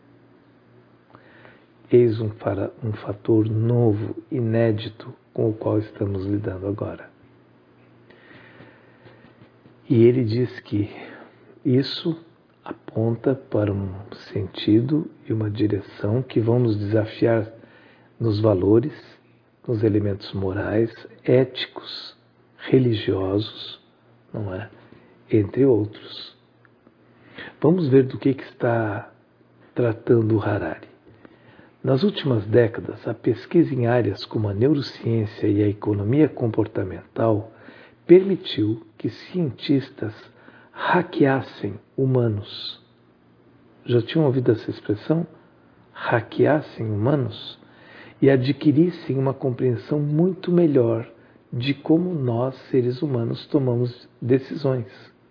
Eis um fator novo, inédito, com o qual estamos lidando agora. E ele diz que isso aponta para um sentido e uma direção que vão nos desafiar nos valores, nos elementos morais, éticos, religiosos, não é? Entre outros. Vamos ver do que está tratando o Harari. Nas últimas décadas, a pesquisa em áreas como a neurociência e a economia comportamental permitiu que cientistas hackeassem humanos. Já tinham ouvido essa expressão? Hackeassem humanos? E adquirissem uma compreensão muito melhor de como nós, seres humanos, tomamos decisões.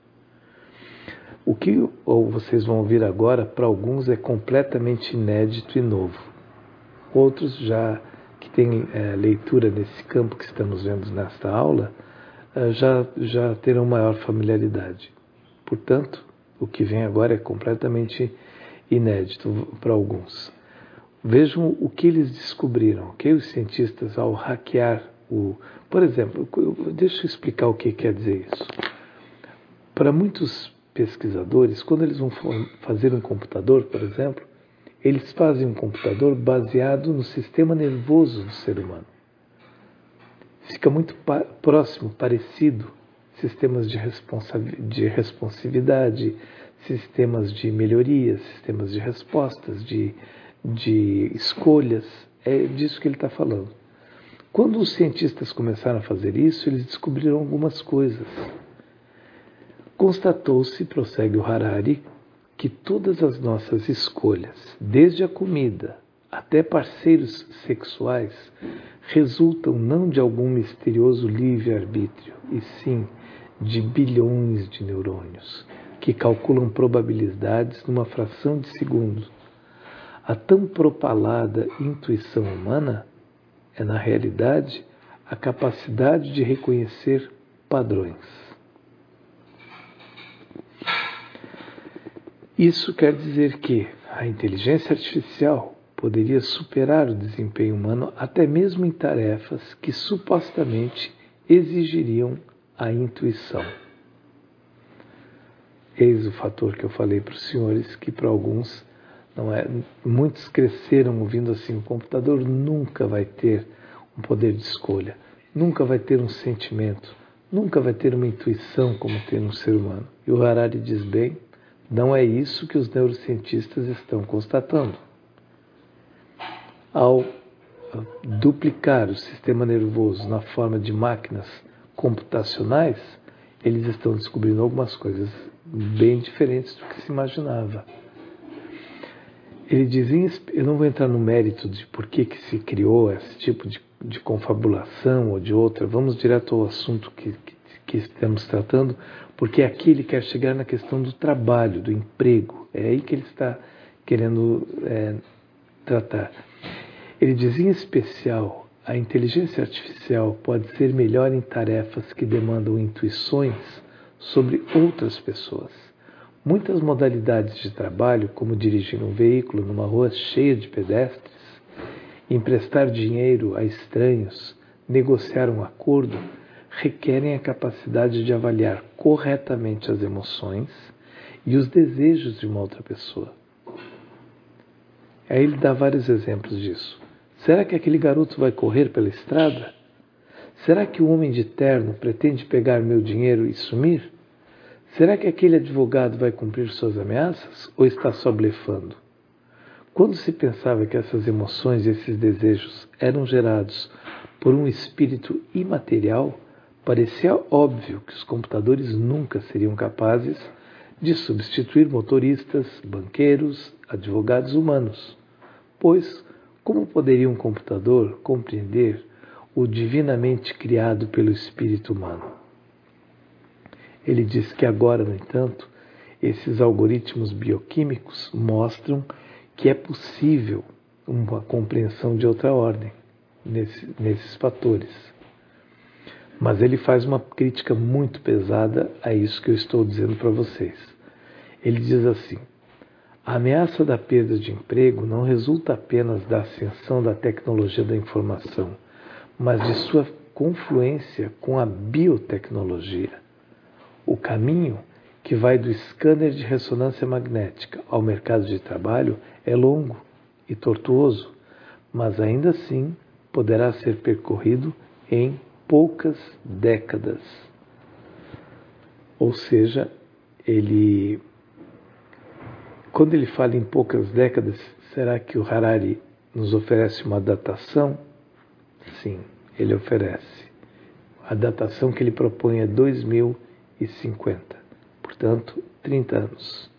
O que vocês vão ouvir agora, para alguns, é completamente inédito e novo. Outros, já que têm leitura nesse campo que estamos vendo nesta aula, já terão maior familiaridade. Portanto, o que vem agora é completamente inédito para alguns. Vejam o que eles descobriram, que os cientistas, ao hackear Por exemplo, deixa eu explicar o que quer dizer isso. Para muitos pesquisadores, quando eles vão fazer um computador, por exemplo, eles fazem um computador baseado no sistema nervoso do ser humano. Fica muito próximo, parecido, sistemas de responsividade, sistemas de melhoria, sistemas de respostas, de escolhas. É disso que ele está falando. Quando os cientistas começaram a fazer isso, eles descobriram algumas coisas. Constatou-se, prossegue o Harari, que todas as nossas escolhas, desde a comida até parceiros sexuais, resultam não de algum misterioso livre-arbítrio, e sim de bilhões de neurônios, que calculam probabilidades numa fração de segundo. A tão propalada intuição humana é, na realidade, a capacidade de reconhecer padrões. Isso quer dizer que a inteligência artificial poderia superar o desempenho humano até mesmo em tarefas que supostamente exigiriam a intuição. Eis o fator que eu falei para os senhores, que para alguns não é. Muitos cresceram ouvindo assim: o computador nunca vai ter um poder de escolha, nunca vai ter um sentimento, nunca vai ter uma intuição como tem um ser humano. E o Harari diz bem, não é isso que os neurocientistas estão constatando. Ao duplicar o sistema nervoso na forma de máquinas computacionais, eles estão descobrindo algumas coisas bem diferentes do que se imaginava. Ele diz, eu não vou entrar no mérito de por que se criou esse tipo de confabulação ou de outra, vamos direto ao assunto que estamos tratando, porque aqui ele quer chegar na questão do trabalho, do emprego, é aí que ele está querendo tratar. Ele diz, em especial, a inteligência artificial pode ser melhor em tarefas que demandam intuições sobre outras pessoas. Muitas modalidades de trabalho, como dirigir um veículo numa rua cheia de pedestres, emprestar dinheiro a estranhos, negociar um acordo, requerem a capacidade de avaliar corretamente as emoções e os desejos de uma outra pessoa. Aí ele dá vários exemplos disso. Será que aquele garoto vai correr pela estrada? Será que o homem de terno pretende pegar meu dinheiro e sumir? Será que aquele advogado vai cumprir suas ameaças ou está só blefando? Quando se pensava que essas emoções e esses desejos eram gerados por um espírito imaterial, parecia óbvio que os computadores nunca seriam capazes de substituir motoristas, banqueiros, advogados humanos. Pois, como poderia um computador compreender o divinamente criado pelo espírito humano? Ele diz que agora, no entanto, esses algoritmos bioquímicos mostram que é possível uma compreensão de outra ordem nesses fatores. Mas ele faz uma crítica muito pesada a isso que eu estou dizendo para vocês. Ele diz assim: a ameaça da perda de emprego não resulta apenas da ascensão da tecnologia da informação, mas de sua confluência com a biotecnologia. O caminho que vai do scanner de ressonância magnética ao mercado de trabalho é longo e tortuoso, mas ainda assim poderá ser percorrido em poucas décadas. Ou seja, quando ele fala em poucas décadas, será que o Harari nos oferece uma datação? Sim, ele oferece. A datação que ele propõe é 2050, portanto, 30 anos.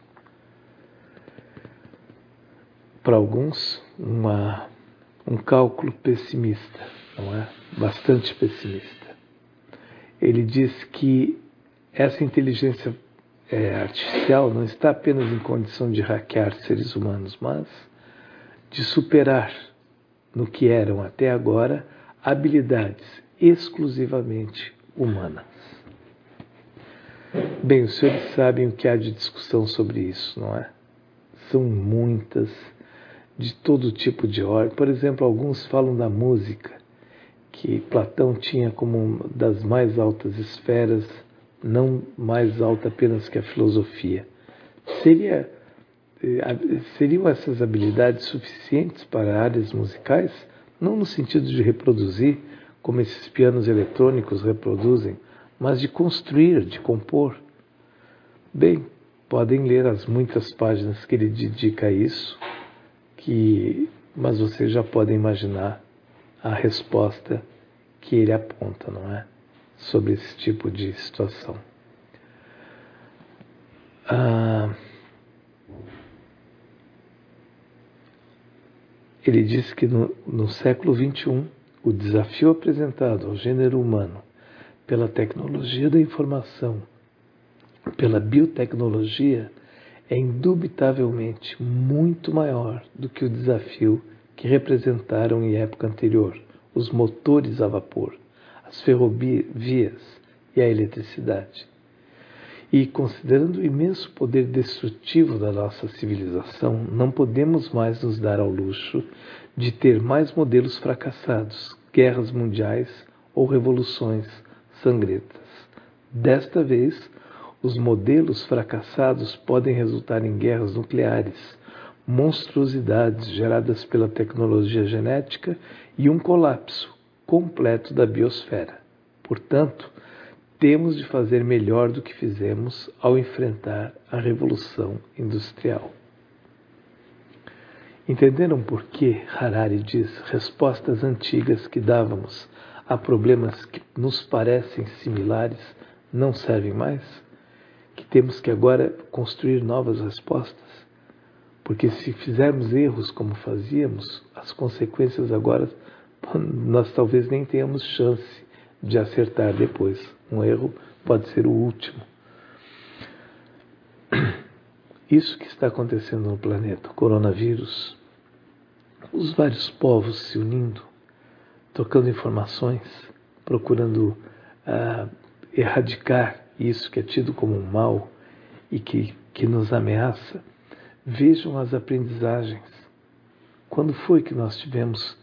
Para alguns, um cálculo pessimista, não é? Bastante pessimista. Ele diz que essa inteligência artificial não está apenas em condição de hackear seres humanos, mas de superar, no que eram até agora, habilidades exclusivamente humanas. Bem, os senhores sabem o que há de discussão sobre isso, não é? São muitas, de todo tipo de ordem. Por exemplo, alguns falam da música, que Platão tinha como uma das mais altas esferas, não mais alta apenas que a filosofia. Seriam essas habilidades suficientes para áreas musicais? Não no sentido de reproduzir, como esses pianos eletrônicos reproduzem, mas de construir, de compor. Bem, podem ler as muitas páginas que ele dedica a isso, mas vocês já podem imaginar a resposta que ele aponta, não é? Sobre esse tipo de situação. Ele diz que no século XXI, o desafio apresentado ao gênero humano pela tecnologia da informação, pela biotecnologia, é indubitavelmente muito maior do que o desafio que representaram em época anterior os motores a vapor, as ferrovias e a eletricidade. E, considerando o imenso poder destrutivo da nossa civilização, não podemos mais nos dar ao luxo de ter mais modelos fracassados, guerras mundiais ou revoluções sangrentas. Desta vez, os modelos fracassados podem resultar em guerras nucleares, monstruosidades geradas pela tecnologia genética e um colapso completo da biosfera. Portanto, temos de fazer melhor do que fizemos ao enfrentar a Revolução Industrial. Entenderam por que Harari diz respostas antigas que dávamos a problemas que nos parecem similares não servem mais? Que temos que agora construir novas respostas? Porque se fizermos erros como fazíamos, as consequências agora nós talvez nem tenhamos chance de acertar depois. Um erro pode ser o último. Isso que está acontecendo no planeta, o coronavírus, os vários povos se unindo, trocando informações, procurando erradicar isso que é tido como um mal e que nos ameaça. Vejam as aprendizagens. Quando foi que nós tivemos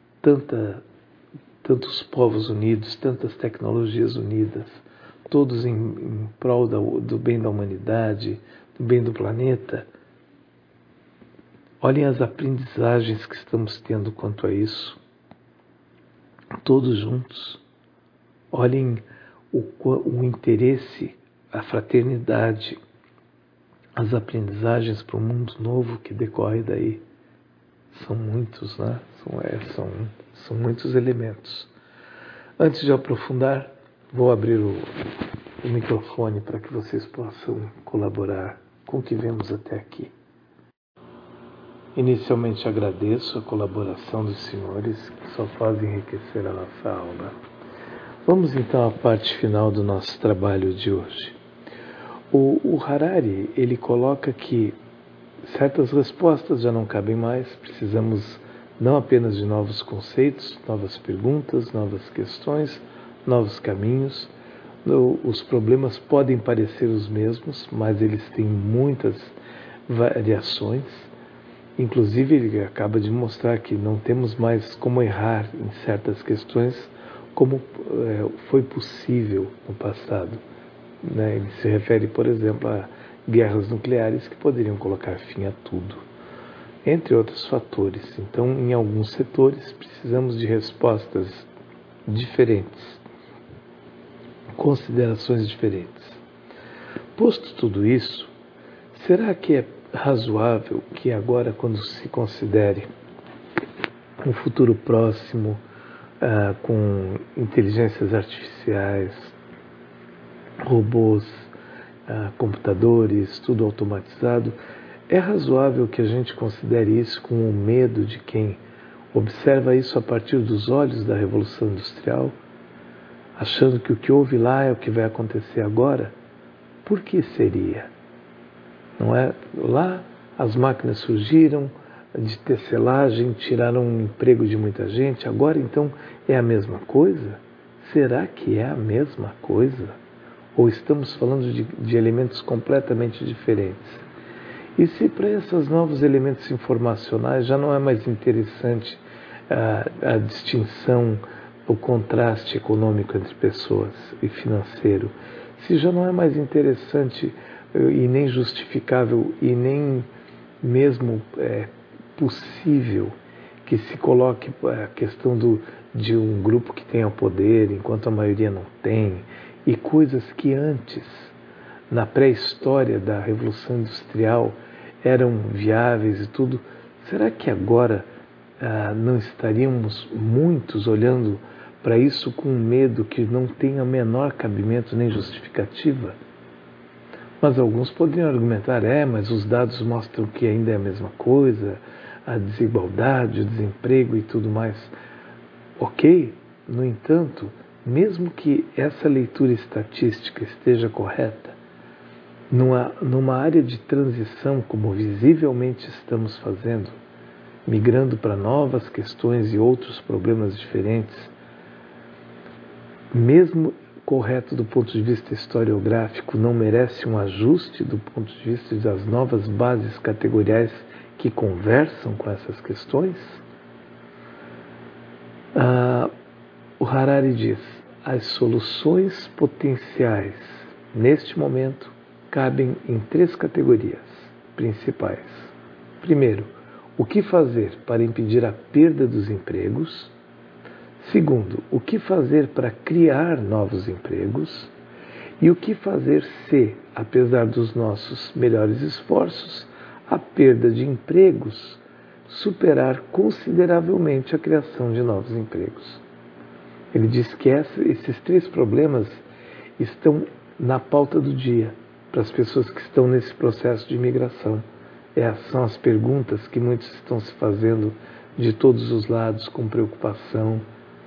tantos povos unidos, tantas tecnologias unidas, todos em prol do bem da humanidade, do bem do planeta? Olhem as aprendizagens que estamos tendo quanto a isso, todos juntos. Olhem o interesse, a fraternidade, as aprendizagens para o mundo novo que decorre daí. São muitos, né? São muitos elementos. Antes de aprofundar, vou abrir o microfone para que vocês possam colaborar com o que vemos até aqui. Inicialmente agradeço a colaboração dos senhores que só fazem enriquecer a nossa aula. Vamos então à parte final do nosso trabalho de hoje. O Harari, ele coloca que certas respostas já não cabem mais, precisamos não apenas de novos conceitos, novas perguntas, novas questões, novos caminhos. Os problemas podem parecer os mesmos, mas eles têm muitas variações. Inclusive, ele acaba de mostrar que não temos mais como errar em certas questões como foi possível no passado. né? Ele se refere, por exemplo, a guerras nucleares que poderiam colocar fim a tudo, entre outros fatores. Então, em alguns setores, precisamos de respostas diferentes, considerações diferentes. Posto tudo isso, será que é razoável que agora, quando se considere um futuro próximo, com inteligências artificiais, robôs, computadores, tudo automatizado, é razoável que a gente considere isso com o medo de quem observa isso a partir dos olhos da Revolução Industrial, achando que o que houve lá é o que vai acontecer agora? Por que seria? Não é? Lá as máquinas surgiram de tecelagem, tiraram o emprego de muita gente, agora então é a mesma coisa? Será que é a mesma coisa? Ou estamos falando de elementos completamente diferentes? E se para esses novos elementos informacionais já não é mais interessante a distinção, o contraste econômico entre pessoas e financeiro, se já não é mais interessante e nem justificável e nem mesmo possível que se coloque a questão de um grupo que tenha poder enquanto a maioria não tem, e coisas que antes, na pré-história da Revolução Industrial, eram viáveis e tudo, será que agora não estaríamos muitos olhando para isso com medo que não tenha menor cabimento nem justificativa? Mas alguns poderiam argumentar, mas os dados mostram que ainda é a mesma coisa, a desigualdade, o desemprego e tudo mais. Ok, no entanto, mesmo que essa leitura estatística esteja correta, numa área de transição como visivelmente estamos fazendo, migrando para novas questões e outros problemas diferentes, mesmo correto do ponto de vista historiográfico, não merece um ajuste do ponto de vista das novas bases categoriais que conversam com essas questões? O Harari diz, as soluções potenciais neste momento cabem em 3 categorias principais. Primeiro, o que fazer para impedir a perda dos empregos? Segundo, o que fazer para criar novos empregos? E o que fazer se, apesar dos nossos melhores esforços, a perda de empregos superar consideravelmente a criação de novos empregos? Ele diz que esses 3 problemas estão na pauta do dia para as pessoas que estão nesse processo de imigração. São as perguntas que muitos estão se fazendo de todos os lados com preocupação.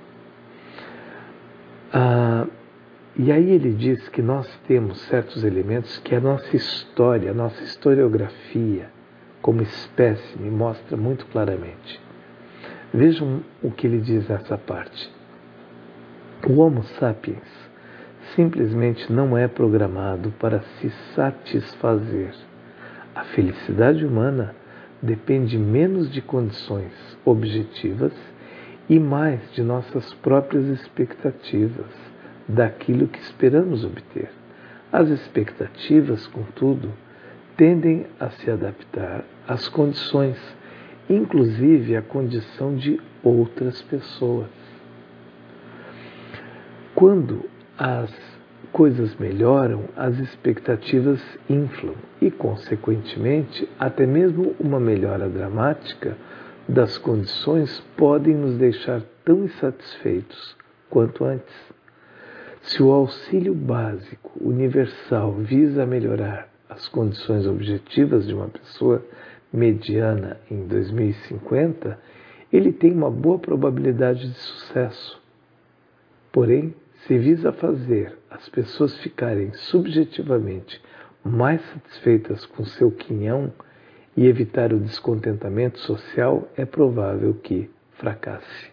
E aí ele diz que nós temos certos elementos que a nossa história, a nossa historiografia como espécime mostra muito claramente. Vejam o que ele diz nessa parte. O Homo sapiens simplesmente não é programado para se satisfazer. A felicidade humana depende menos de condições objetivas e mais de nossas próprias expectativas, daquilo que esperamos obter. As expectativas, contudo, tendem a se adaptar às condições, inclusive à condição de outras pessoas. Quando as coisas melhoram, as expectativas inflam e, consequentemente, até mesmo uma melhora dramática das condições podem nos deixar tão insatisfeitos quanto antes. Se o auxílio básico universal visa melhorar as condições objetivas de uma pessoa mediana em 2050, ele tem uma boa probabilidade de sucesso. Porém, se visa fazer as pessoas ficarem subjetivamente mais satisfeitas com seu quinhão e evitar o descontentamento social, é provável que fracasse.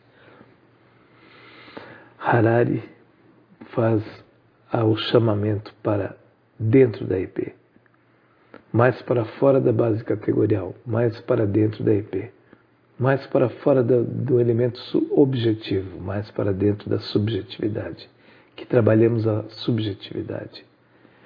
Harari faz o chamamento para dentro da IP, mais para fora da base categorial, mais para dentro da IP, mais para fora do elemento objetivo, mais para dentro da subjetividade, que trabalhemos a subjetividade.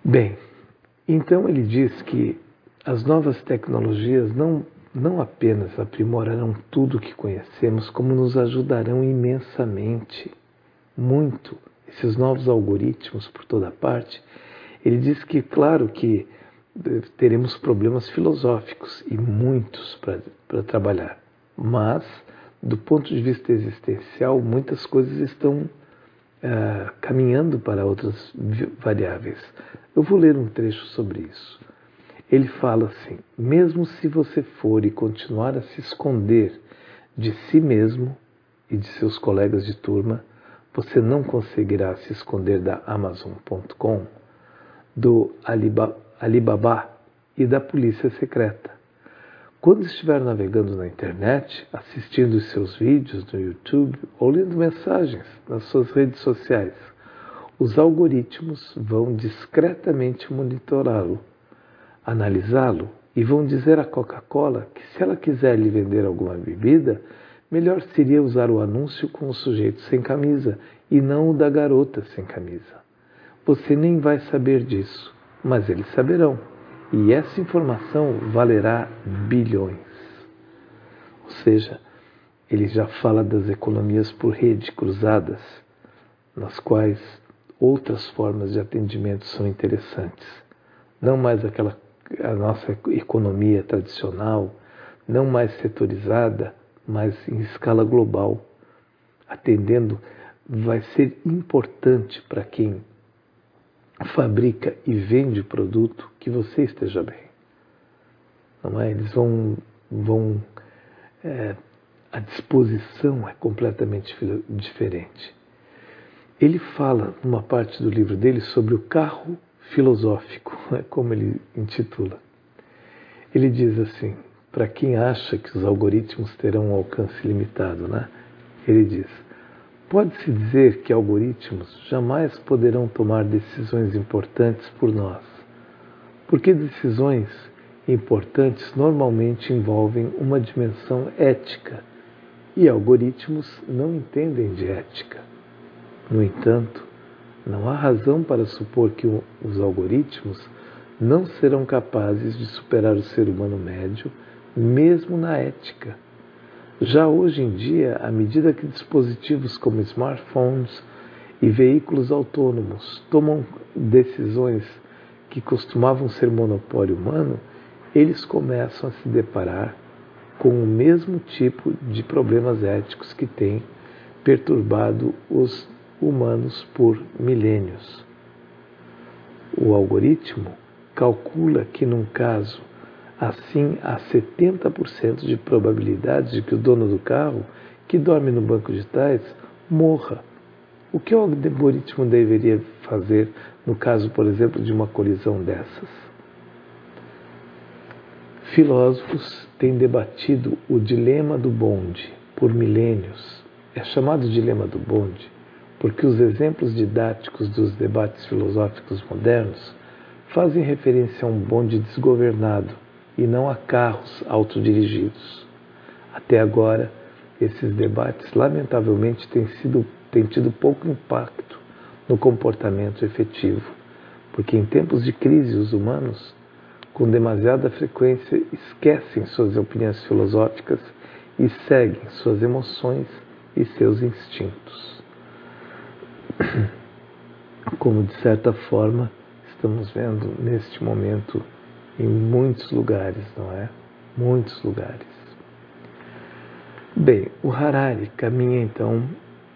Bem, então ele diz que as novas tecnologias não apenas aprimorarão tudo o que conhecemos, como nos ajudarão imensamente, muito. Esses novos algoritmos por toda parte, ele diz que, claro que teremos problemas filosóficos e muitos para trabalhar, mas, do ponto de vista existencial, muitas coisas estão caminhando para outras variáveis. Eu vou ler um trecho sobre isso. Ele fala assim: mesmo se você for e continuar a se esconder de si mesmo e de seus colegas de turma, você não conseguirá se esconder da Amazon.com, do Alibaba e da polícia secreta. Quando estiver navegando na internet, assistindo os seus vídeos no YouTube ou lendo mensagens nas suas redes sociais, os algoritmos vão discretamente monitorá-lo, analisá-lo e vão dizer à Coca-Cola que, se ela quiser lhe vender alguma bebida, melhor seria usar o anúncio com o sujeito sem camisa e não o da garota sem camisa. Você nem vai saber disso, mas eles saberão, e essa informação valerá bilhões. Ou seja, ele já fala das economias por rede cruzadas, nas quais outras formas de atendimento são interessantes. Não mais a nossa economia tradicional, não mais setorizada, mas em escala global. Atendendo, vai ser importante para quem fabrica e vende o produto que você esteja bem. Não é? Eles a disposição é completamente diferente. Ele fala, numa parte do livro dele, sobre o carro filosófico, como ele intitula. Ele diz assim, para quem acha que os algoritmos terão um alcance limitado, né? Ele diz: pode-se dizer que algoritmos jamais poderão tomar decisões importantes por nós, porque decisões importantes normalmente envolvem uma dimensão ética, e algoritmos não entendem de ética. No entanto, não há razão para supor que os algoritmos não serão capazes de superar o ser humano médio, mesmo na ética. Já hoje em dia, à medida que dispositivos como smartphones e veículos autônomos tomam decisões que costumavam ser monopólio humano, eles começam a se deparar com o mesmo tipo de problemas éticos que têm perturbado os humanos por milênios. O algoritmo calcula que, num caso assim, há 70% de probabilidade de que o dono do carro, que dorme no banco de trás, morra. O que o algoritmo deveria fazer no caso, por exemplo, de uma colisão dessas? Filósofos têm debatido o dilema do bonde por milênios. É chamado dilema do bonde porque os exemplos didáticos dos debates filosóficos modernos fazem referência a um bonde desgovernado e não a carros autodirigidos. Até agora, esses debates, lamentavelmente, têm tido pouco impacto no comportamento efetivo, porque em tempos de crise os humanos, com demasiada frequência, esquecem suas opiniões filosóficas e seguem suas emoções e seus instintos. Como, de certa forma, estamos vendo neste momento em muitos lugares, não é? Muitos lugares. Bem, o Harari caminha então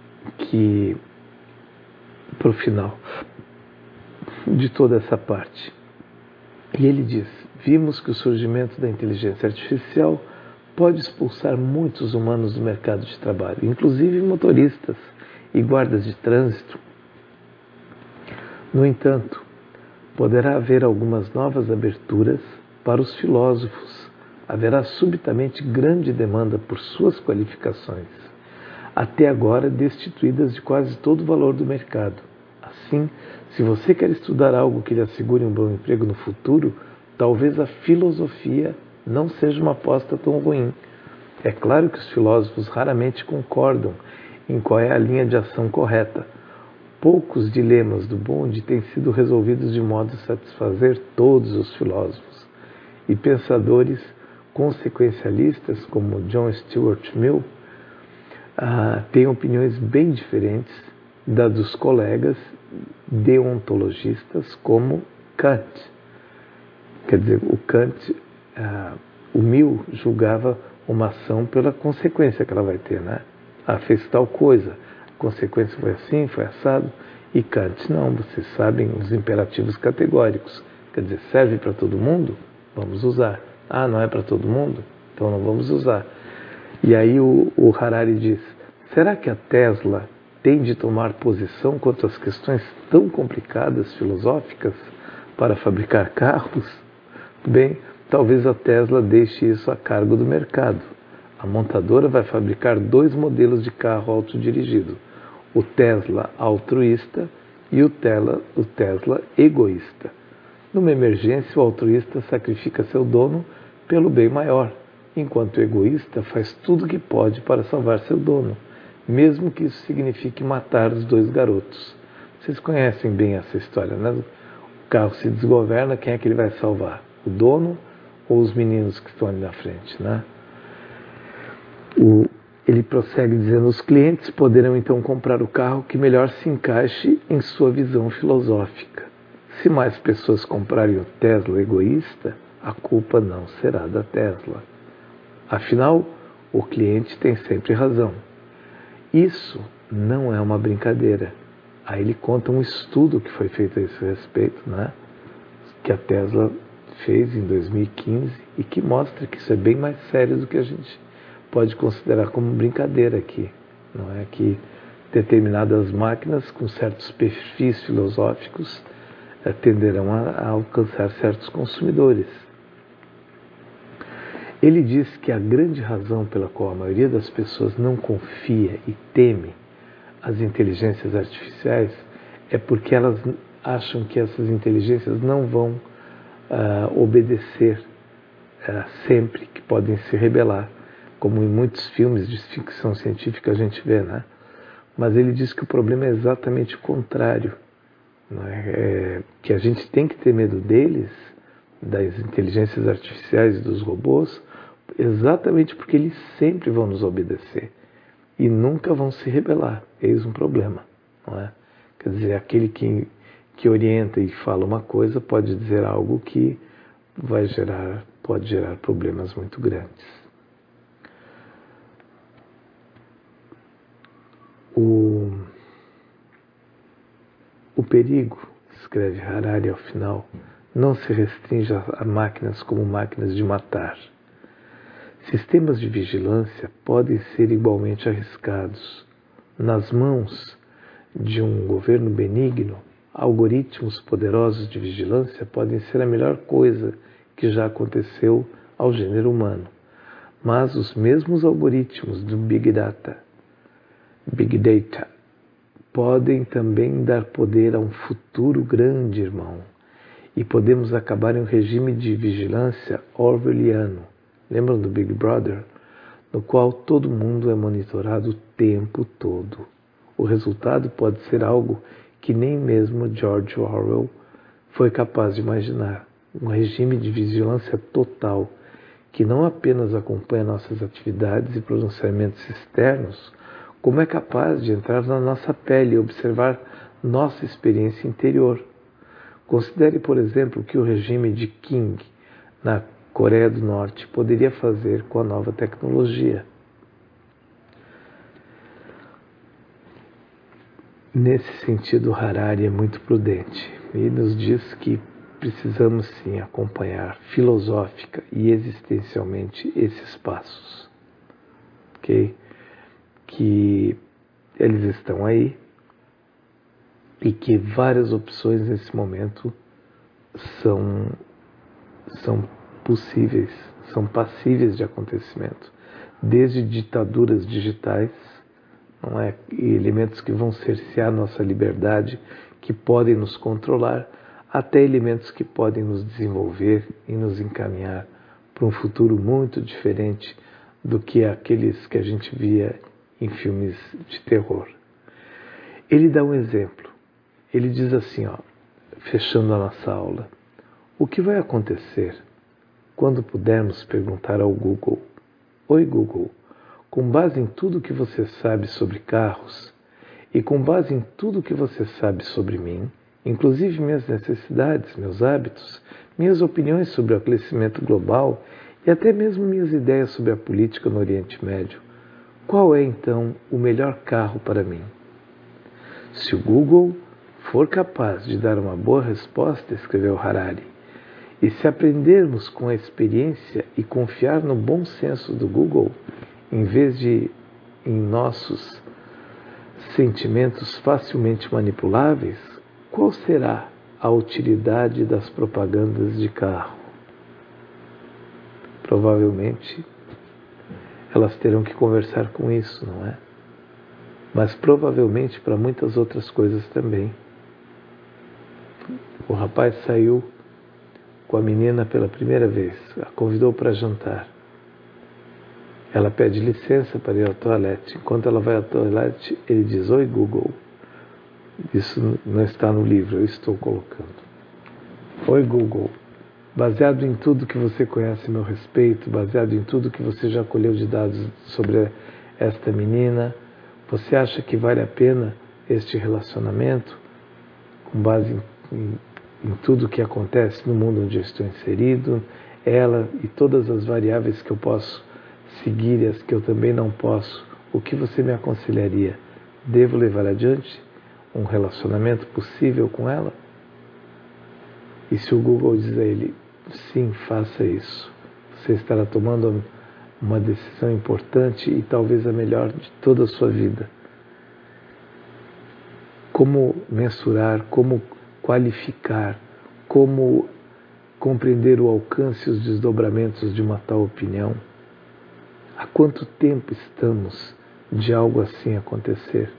para o final de toda essa parte. E ele diz: vimos que o surgimento da inteligência artificial pode expulsar muitos humanos do mercado de trabalho, inclusive motoristas e guardas de trânsito. No entanto, poderá haver algumas novas aberturas para os filósofos. Haverá subitamente grande demanda por suas qualificações, até agora destituídas de quase todo o valor do mercado. Assim, se você quer estudar algo que lhe assegure um bom emprego no futuro, talvez a filosofia não seja uma aposta tão ruim. É claro que os filósofos raramente concordam em qual é a linha de ação correta, poucos dilemas do bonde têm sido resolvidos de modo a satisfazer todos os filósofos e pensadores consequencialistas, como John Stuart Mill, têm opiniões bem diferentes das dos colegas deontologistas, como Kant. Quer dizer, o Mill julgava uma ação pela consequência que ela vai ter, né? Fez tal coisa, a consequência foi assim, foi assado. E Kant, não, vocês sabem os imperativos categóricos. Quer dizer, serve para todo mundo? Vamos usar. Não é para todo mundo? Então não vamos usar. E aí o Harari diz, será que a Tesla tem de tomar posição quanto às questões tão complicadas, filosóficas, para fabricar carros? Bem, talvez a Tesla deixe isso a cargo do mercado. A montadora vai fabricar 2 modelos de carro autodirigido, o Tesla altruísta e o Tesla egoísta. Numa emergência, o altruísta sacrifica seu dono pelo bem maior, enquanto o egoísta faz tudo o que pode para salvar seu dono, mesmo que isso signifique matar os 2 garotos. Vocês conhecem bem essa história, né? O carro se desgoverna, quem é que ele vai salvar? O dono ou os meninos que estão ali na frente, né? Ele prossegue dizendo, os clientes poderão então comprar o carro que melhor se encaixe em sua visão filosófica. Se mais pessoas comprarem o Tesla egoísta, a culpa não será da Tesla. Afinal, o cliente tem sempre razão. Isso não é uma brincadeira. Aí ele conta um estudo que foi feito a esse respeito, né? Que a Tesla fez em 2015 e que mostra que isso é bem mais sério do que a gente pode considerar como brincadeira aqui. Não é que determinadas máquinas com certos perfis filosóficos tenderão a alcançar certos consumidores. Ele diz que a grande razão pela qual a maioria das pessoas não confia e teme as inteligências artificiais é porque elas acham que essas inteligências não vão obedecer sempre, que podem se rebelar, como em muitos filmes de ficção científica a gente vê, né? Mas ele diz que o problema é exatamente o contrário, não é? Que a gente tem que ter medo deles, das inteligências artificiais e dos robôs, exatamente porque eles sempre vão nos obedecer e nunca vão se rebelar. Eis um problema, não é? Quer dizer, aquele que orienta e fala uma coisa pode dizer algo que pode gerar problemas muito grandes. O perigo, escreve Harari ao final, não se restringe a máquinas como máquinas de matar. Sistemas de vigilância podem ser igualmente arriscados. Nas mãos de um governo benigno, algoritmos poderosos de vigilância podem ser a melhor coisa que já aconteceu ao gênero humano. Mas os mesmos algoritmos do Big Data, podem também dar poder a um futuro grande, irmão. E podemos acabar em um regime de vigilância orwelliano. Lembram do Big Brother? No qual todo mundo é monitorado o tempo todo. O resultado pode ser algo que nem mesmo George Orwell foi capaz de imaginar. Um regime de vigilância total, que não apenas acompanha nossas atividades e pronunciamentos externos, como é capaz de entrar na nossa pele e observar nossa experiência interior. Considere, por exemplo, o que o regime de Kim, na Coreia do Norte, poderia fazer com a nova tecnologia. Nesse sentido, Harari é muito prudente e nos diz que precisamos sim acompanhar filosófica e existencialmente esses passos. Ok? Que eles estão aí e que várias opções nesse momento são possíveis, são passíveis de acontecimento, desde ditaduras digitais, não é? E elementos que vão cercear nossa liberdade, que podem nos controlar, até elementos que podem nos desenvolver e nos encaminhar para um futuro muito diferente do que aqueles que a gente via em filmes de terror. Ele dá um exemplo. Ele diz assim, fechando a nossa aula: o que vai acontecer quando pudermos perguntar ao Google: oi Google, com base em tudo que você sabe sobre carros e com base em tudo que você sabe sobre mim, inclusive minhas necessidades, meus hábitos, minhas opiniões sobre o aquecimento global e até mesmo minhas ideias sobre a política no Oriente Médio, qual é então o melhor carro para mim? Se o Google for capaz de dar uma boa resposta, escreveu Harari, e se aprendermos com a experiência e confiar no bom senso do Google, em vez de em nossos sentimentos facilmente manipuláveis, qual será a utilidade das propagandas de carro? Provavelmente elas terão que conversar com isso, não é? Mas provavelmente para muitas outras coisas também. O rapaz saiu com a menina pela primeira vez, a convidou para jantar. Ela pede licença para ir ao toalete. Enquanto ela vai ao toalete, ele diz: oi Google. Isso não está no livro, eu estou colocando. Oi Google, baseado em tudo que você conhece a meu respeito, baseado em tudo que você já colheu de dados sobre esta menina, você acha que vale a pena este relacionamento, com base em tudo que acontece no mundo onde eu estou inserido, ela e todas as variáveis que eu posso seguir e as que eu também não posso, o que você me aconselharia? Devo levar adiante um relacionamento possível com ela? E se o Google diz a ele: sim, faça isso, você estará tomando uma decisão importante e talvez a melhor de toda a sua vida. Como mensurar, como qualificar, como compreender o alcance e os desdobramentos de uma tal opinião? Há quanto tempo estamos de algo assim acontecer?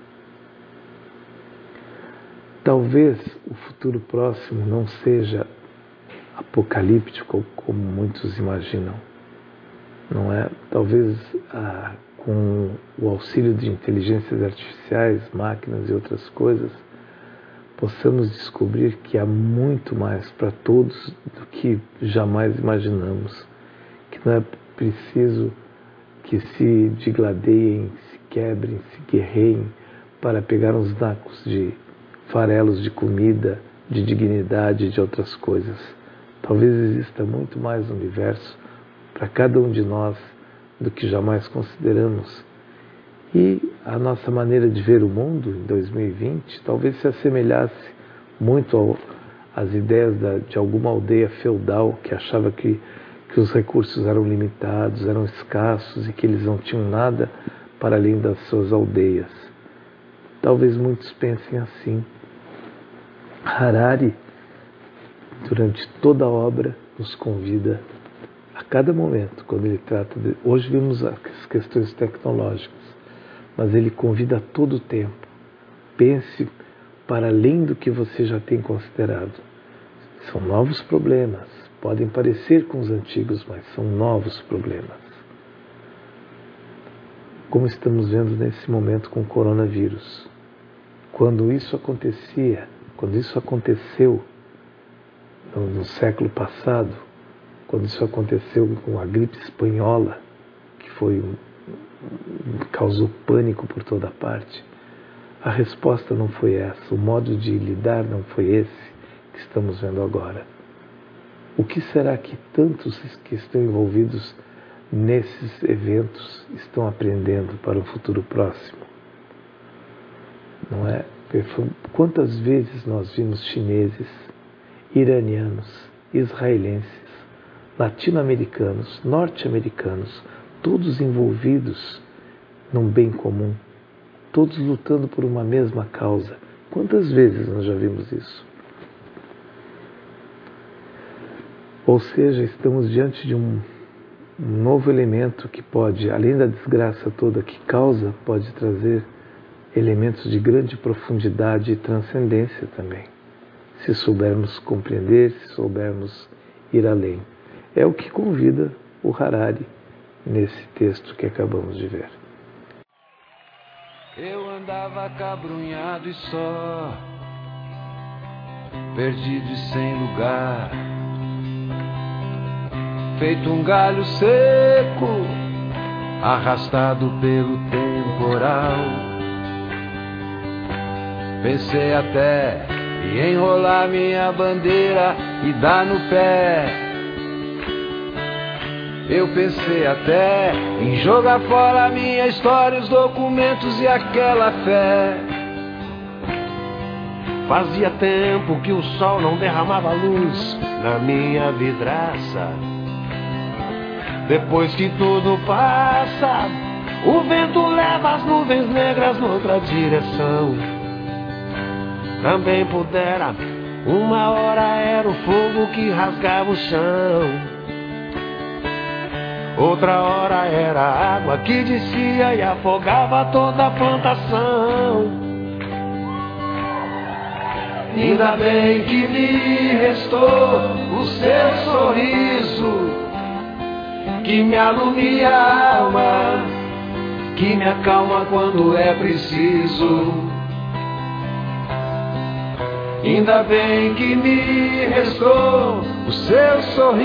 Talvez o futuro próximo não seja apocalíptico como muitos imaginam, não é? Talvez com o auxílio de inteligências artificiais, máquinas e outras coisas, possamos descobrir que há muito mais para todos do que jamais imaginamos, que não é preciso que se digladeiem, se quebrem, se guerreiem para pegar uns nacos de farelos de comida, de dignidade e de outras coisas. Talvez exista muito mais no universo para cada um de nós do que jamais consideramos. E a nossa maneira de ver o mundo em 2020 talvez se assemelhasse muito às ideias de alguma aldeia feudal que achava que os recursos eram limitados, eram escassos e que eles não tinham nada para além das suas aldeias. Talvez muitos pensem assim. Harari, durante toda a obra, nos convida a cada momento, quando ele trata de... Hoje vimos as questões tecnológicas, mas ele convida a todo o tempo. Pense para além do que você já tem considerado. São novos problemas. Podem parecer com os antigos, mas são novos problemas. Como estamos vendo nesse momento com o coronavírus. Quando isso aconteceu no século passado, quando isso aconteceu com a gripe espanhola, que causou pânico por toda parte, a resposta não foi essa, o modo de lidar não foi esse que estamos vendo agora. O que será que tantos que estão envolvidos nesses eventos estão aprendendo para o futuro próximo? Não é? Quantas vezes nós vimos chineses, iranianos, israelenses, latino-americanos, norte-americanos, todos envolvidos num bem comum, todos lutando por uma mesma causa. Quantas vezes nós já vimos isso? Ou seja, estamos diante de um novo elemento que pode, além da desgraça toda que causa, pode trazer elementos de grande profundidade e transcendência também, se soubermos compreender, se soubermos ir além. É o que convida o Harari nesse texto que acabamos de ver.
Eu andava cabrunhado e só, perdido e sem lugar, feito um galho seco, arrastado pelo temporal. Pensei até em enrolar minha bandeira e dar no pé. Eu pensei até em jogar fora minha história, os documentos e aquela fé.
Fazia tempo que o sol não derramava luz na minha vidraça. Depois que tudo passa, o vento leva as nuvens negras noutra direção. Também pudera, uma hora era o fogo que rasgava o chão. Outra hora era a água que descia e afogava toda a plantação. Ainda bem que me restou o seu sorriso, que me alumia a alma, que me acalma quando é preciso. Ainda bem que me restou o seu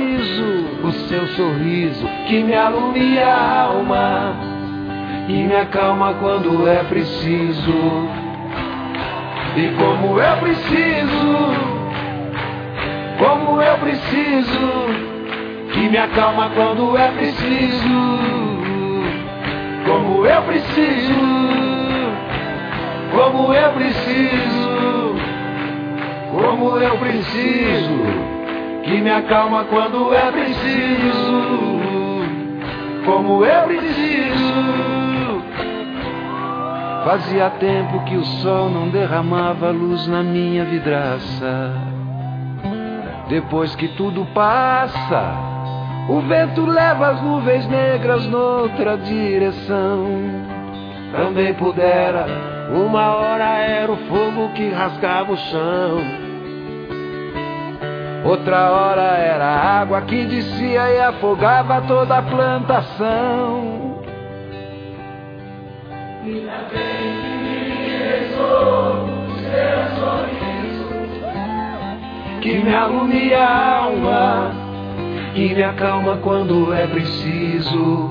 sorriso, que me alumia a alma, que me acalma quando é preciso. E como eu preciso, que me acalma quando é preciso. Como eu preciso, como eu preciso, que me acalma quando é preciso. Como eu preciso. Fazia tempo que o sol não derramava luz na minha vidraça. Depois que tudo passa, o vento leva as nuvens negras noutra direção. Também pudera, uma hora era o fogo que rasgava o chão. Outra hora era a água que descia e afogava toda a plantação. Ainda bem que me restou o seu sorriso, que me alumia a alma, que me acalma quando é preciso.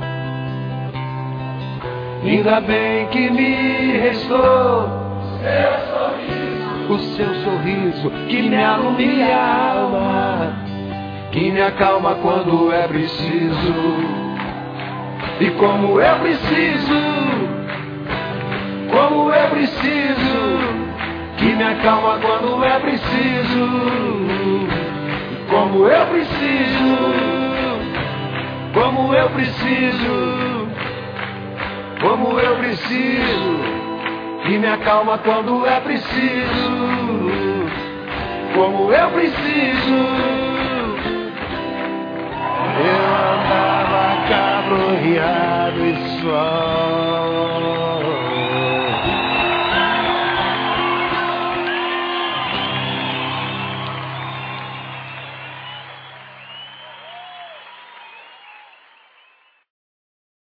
Ainda bem que me restou o seu sorriso, que me alumia a alma, que me acalma quando é preciso. E como eu preciso, que me acalma quando é preciso. Como eu preciso, que me acalma quando é preciso. Como eu preciso. Eu andava cabreado e só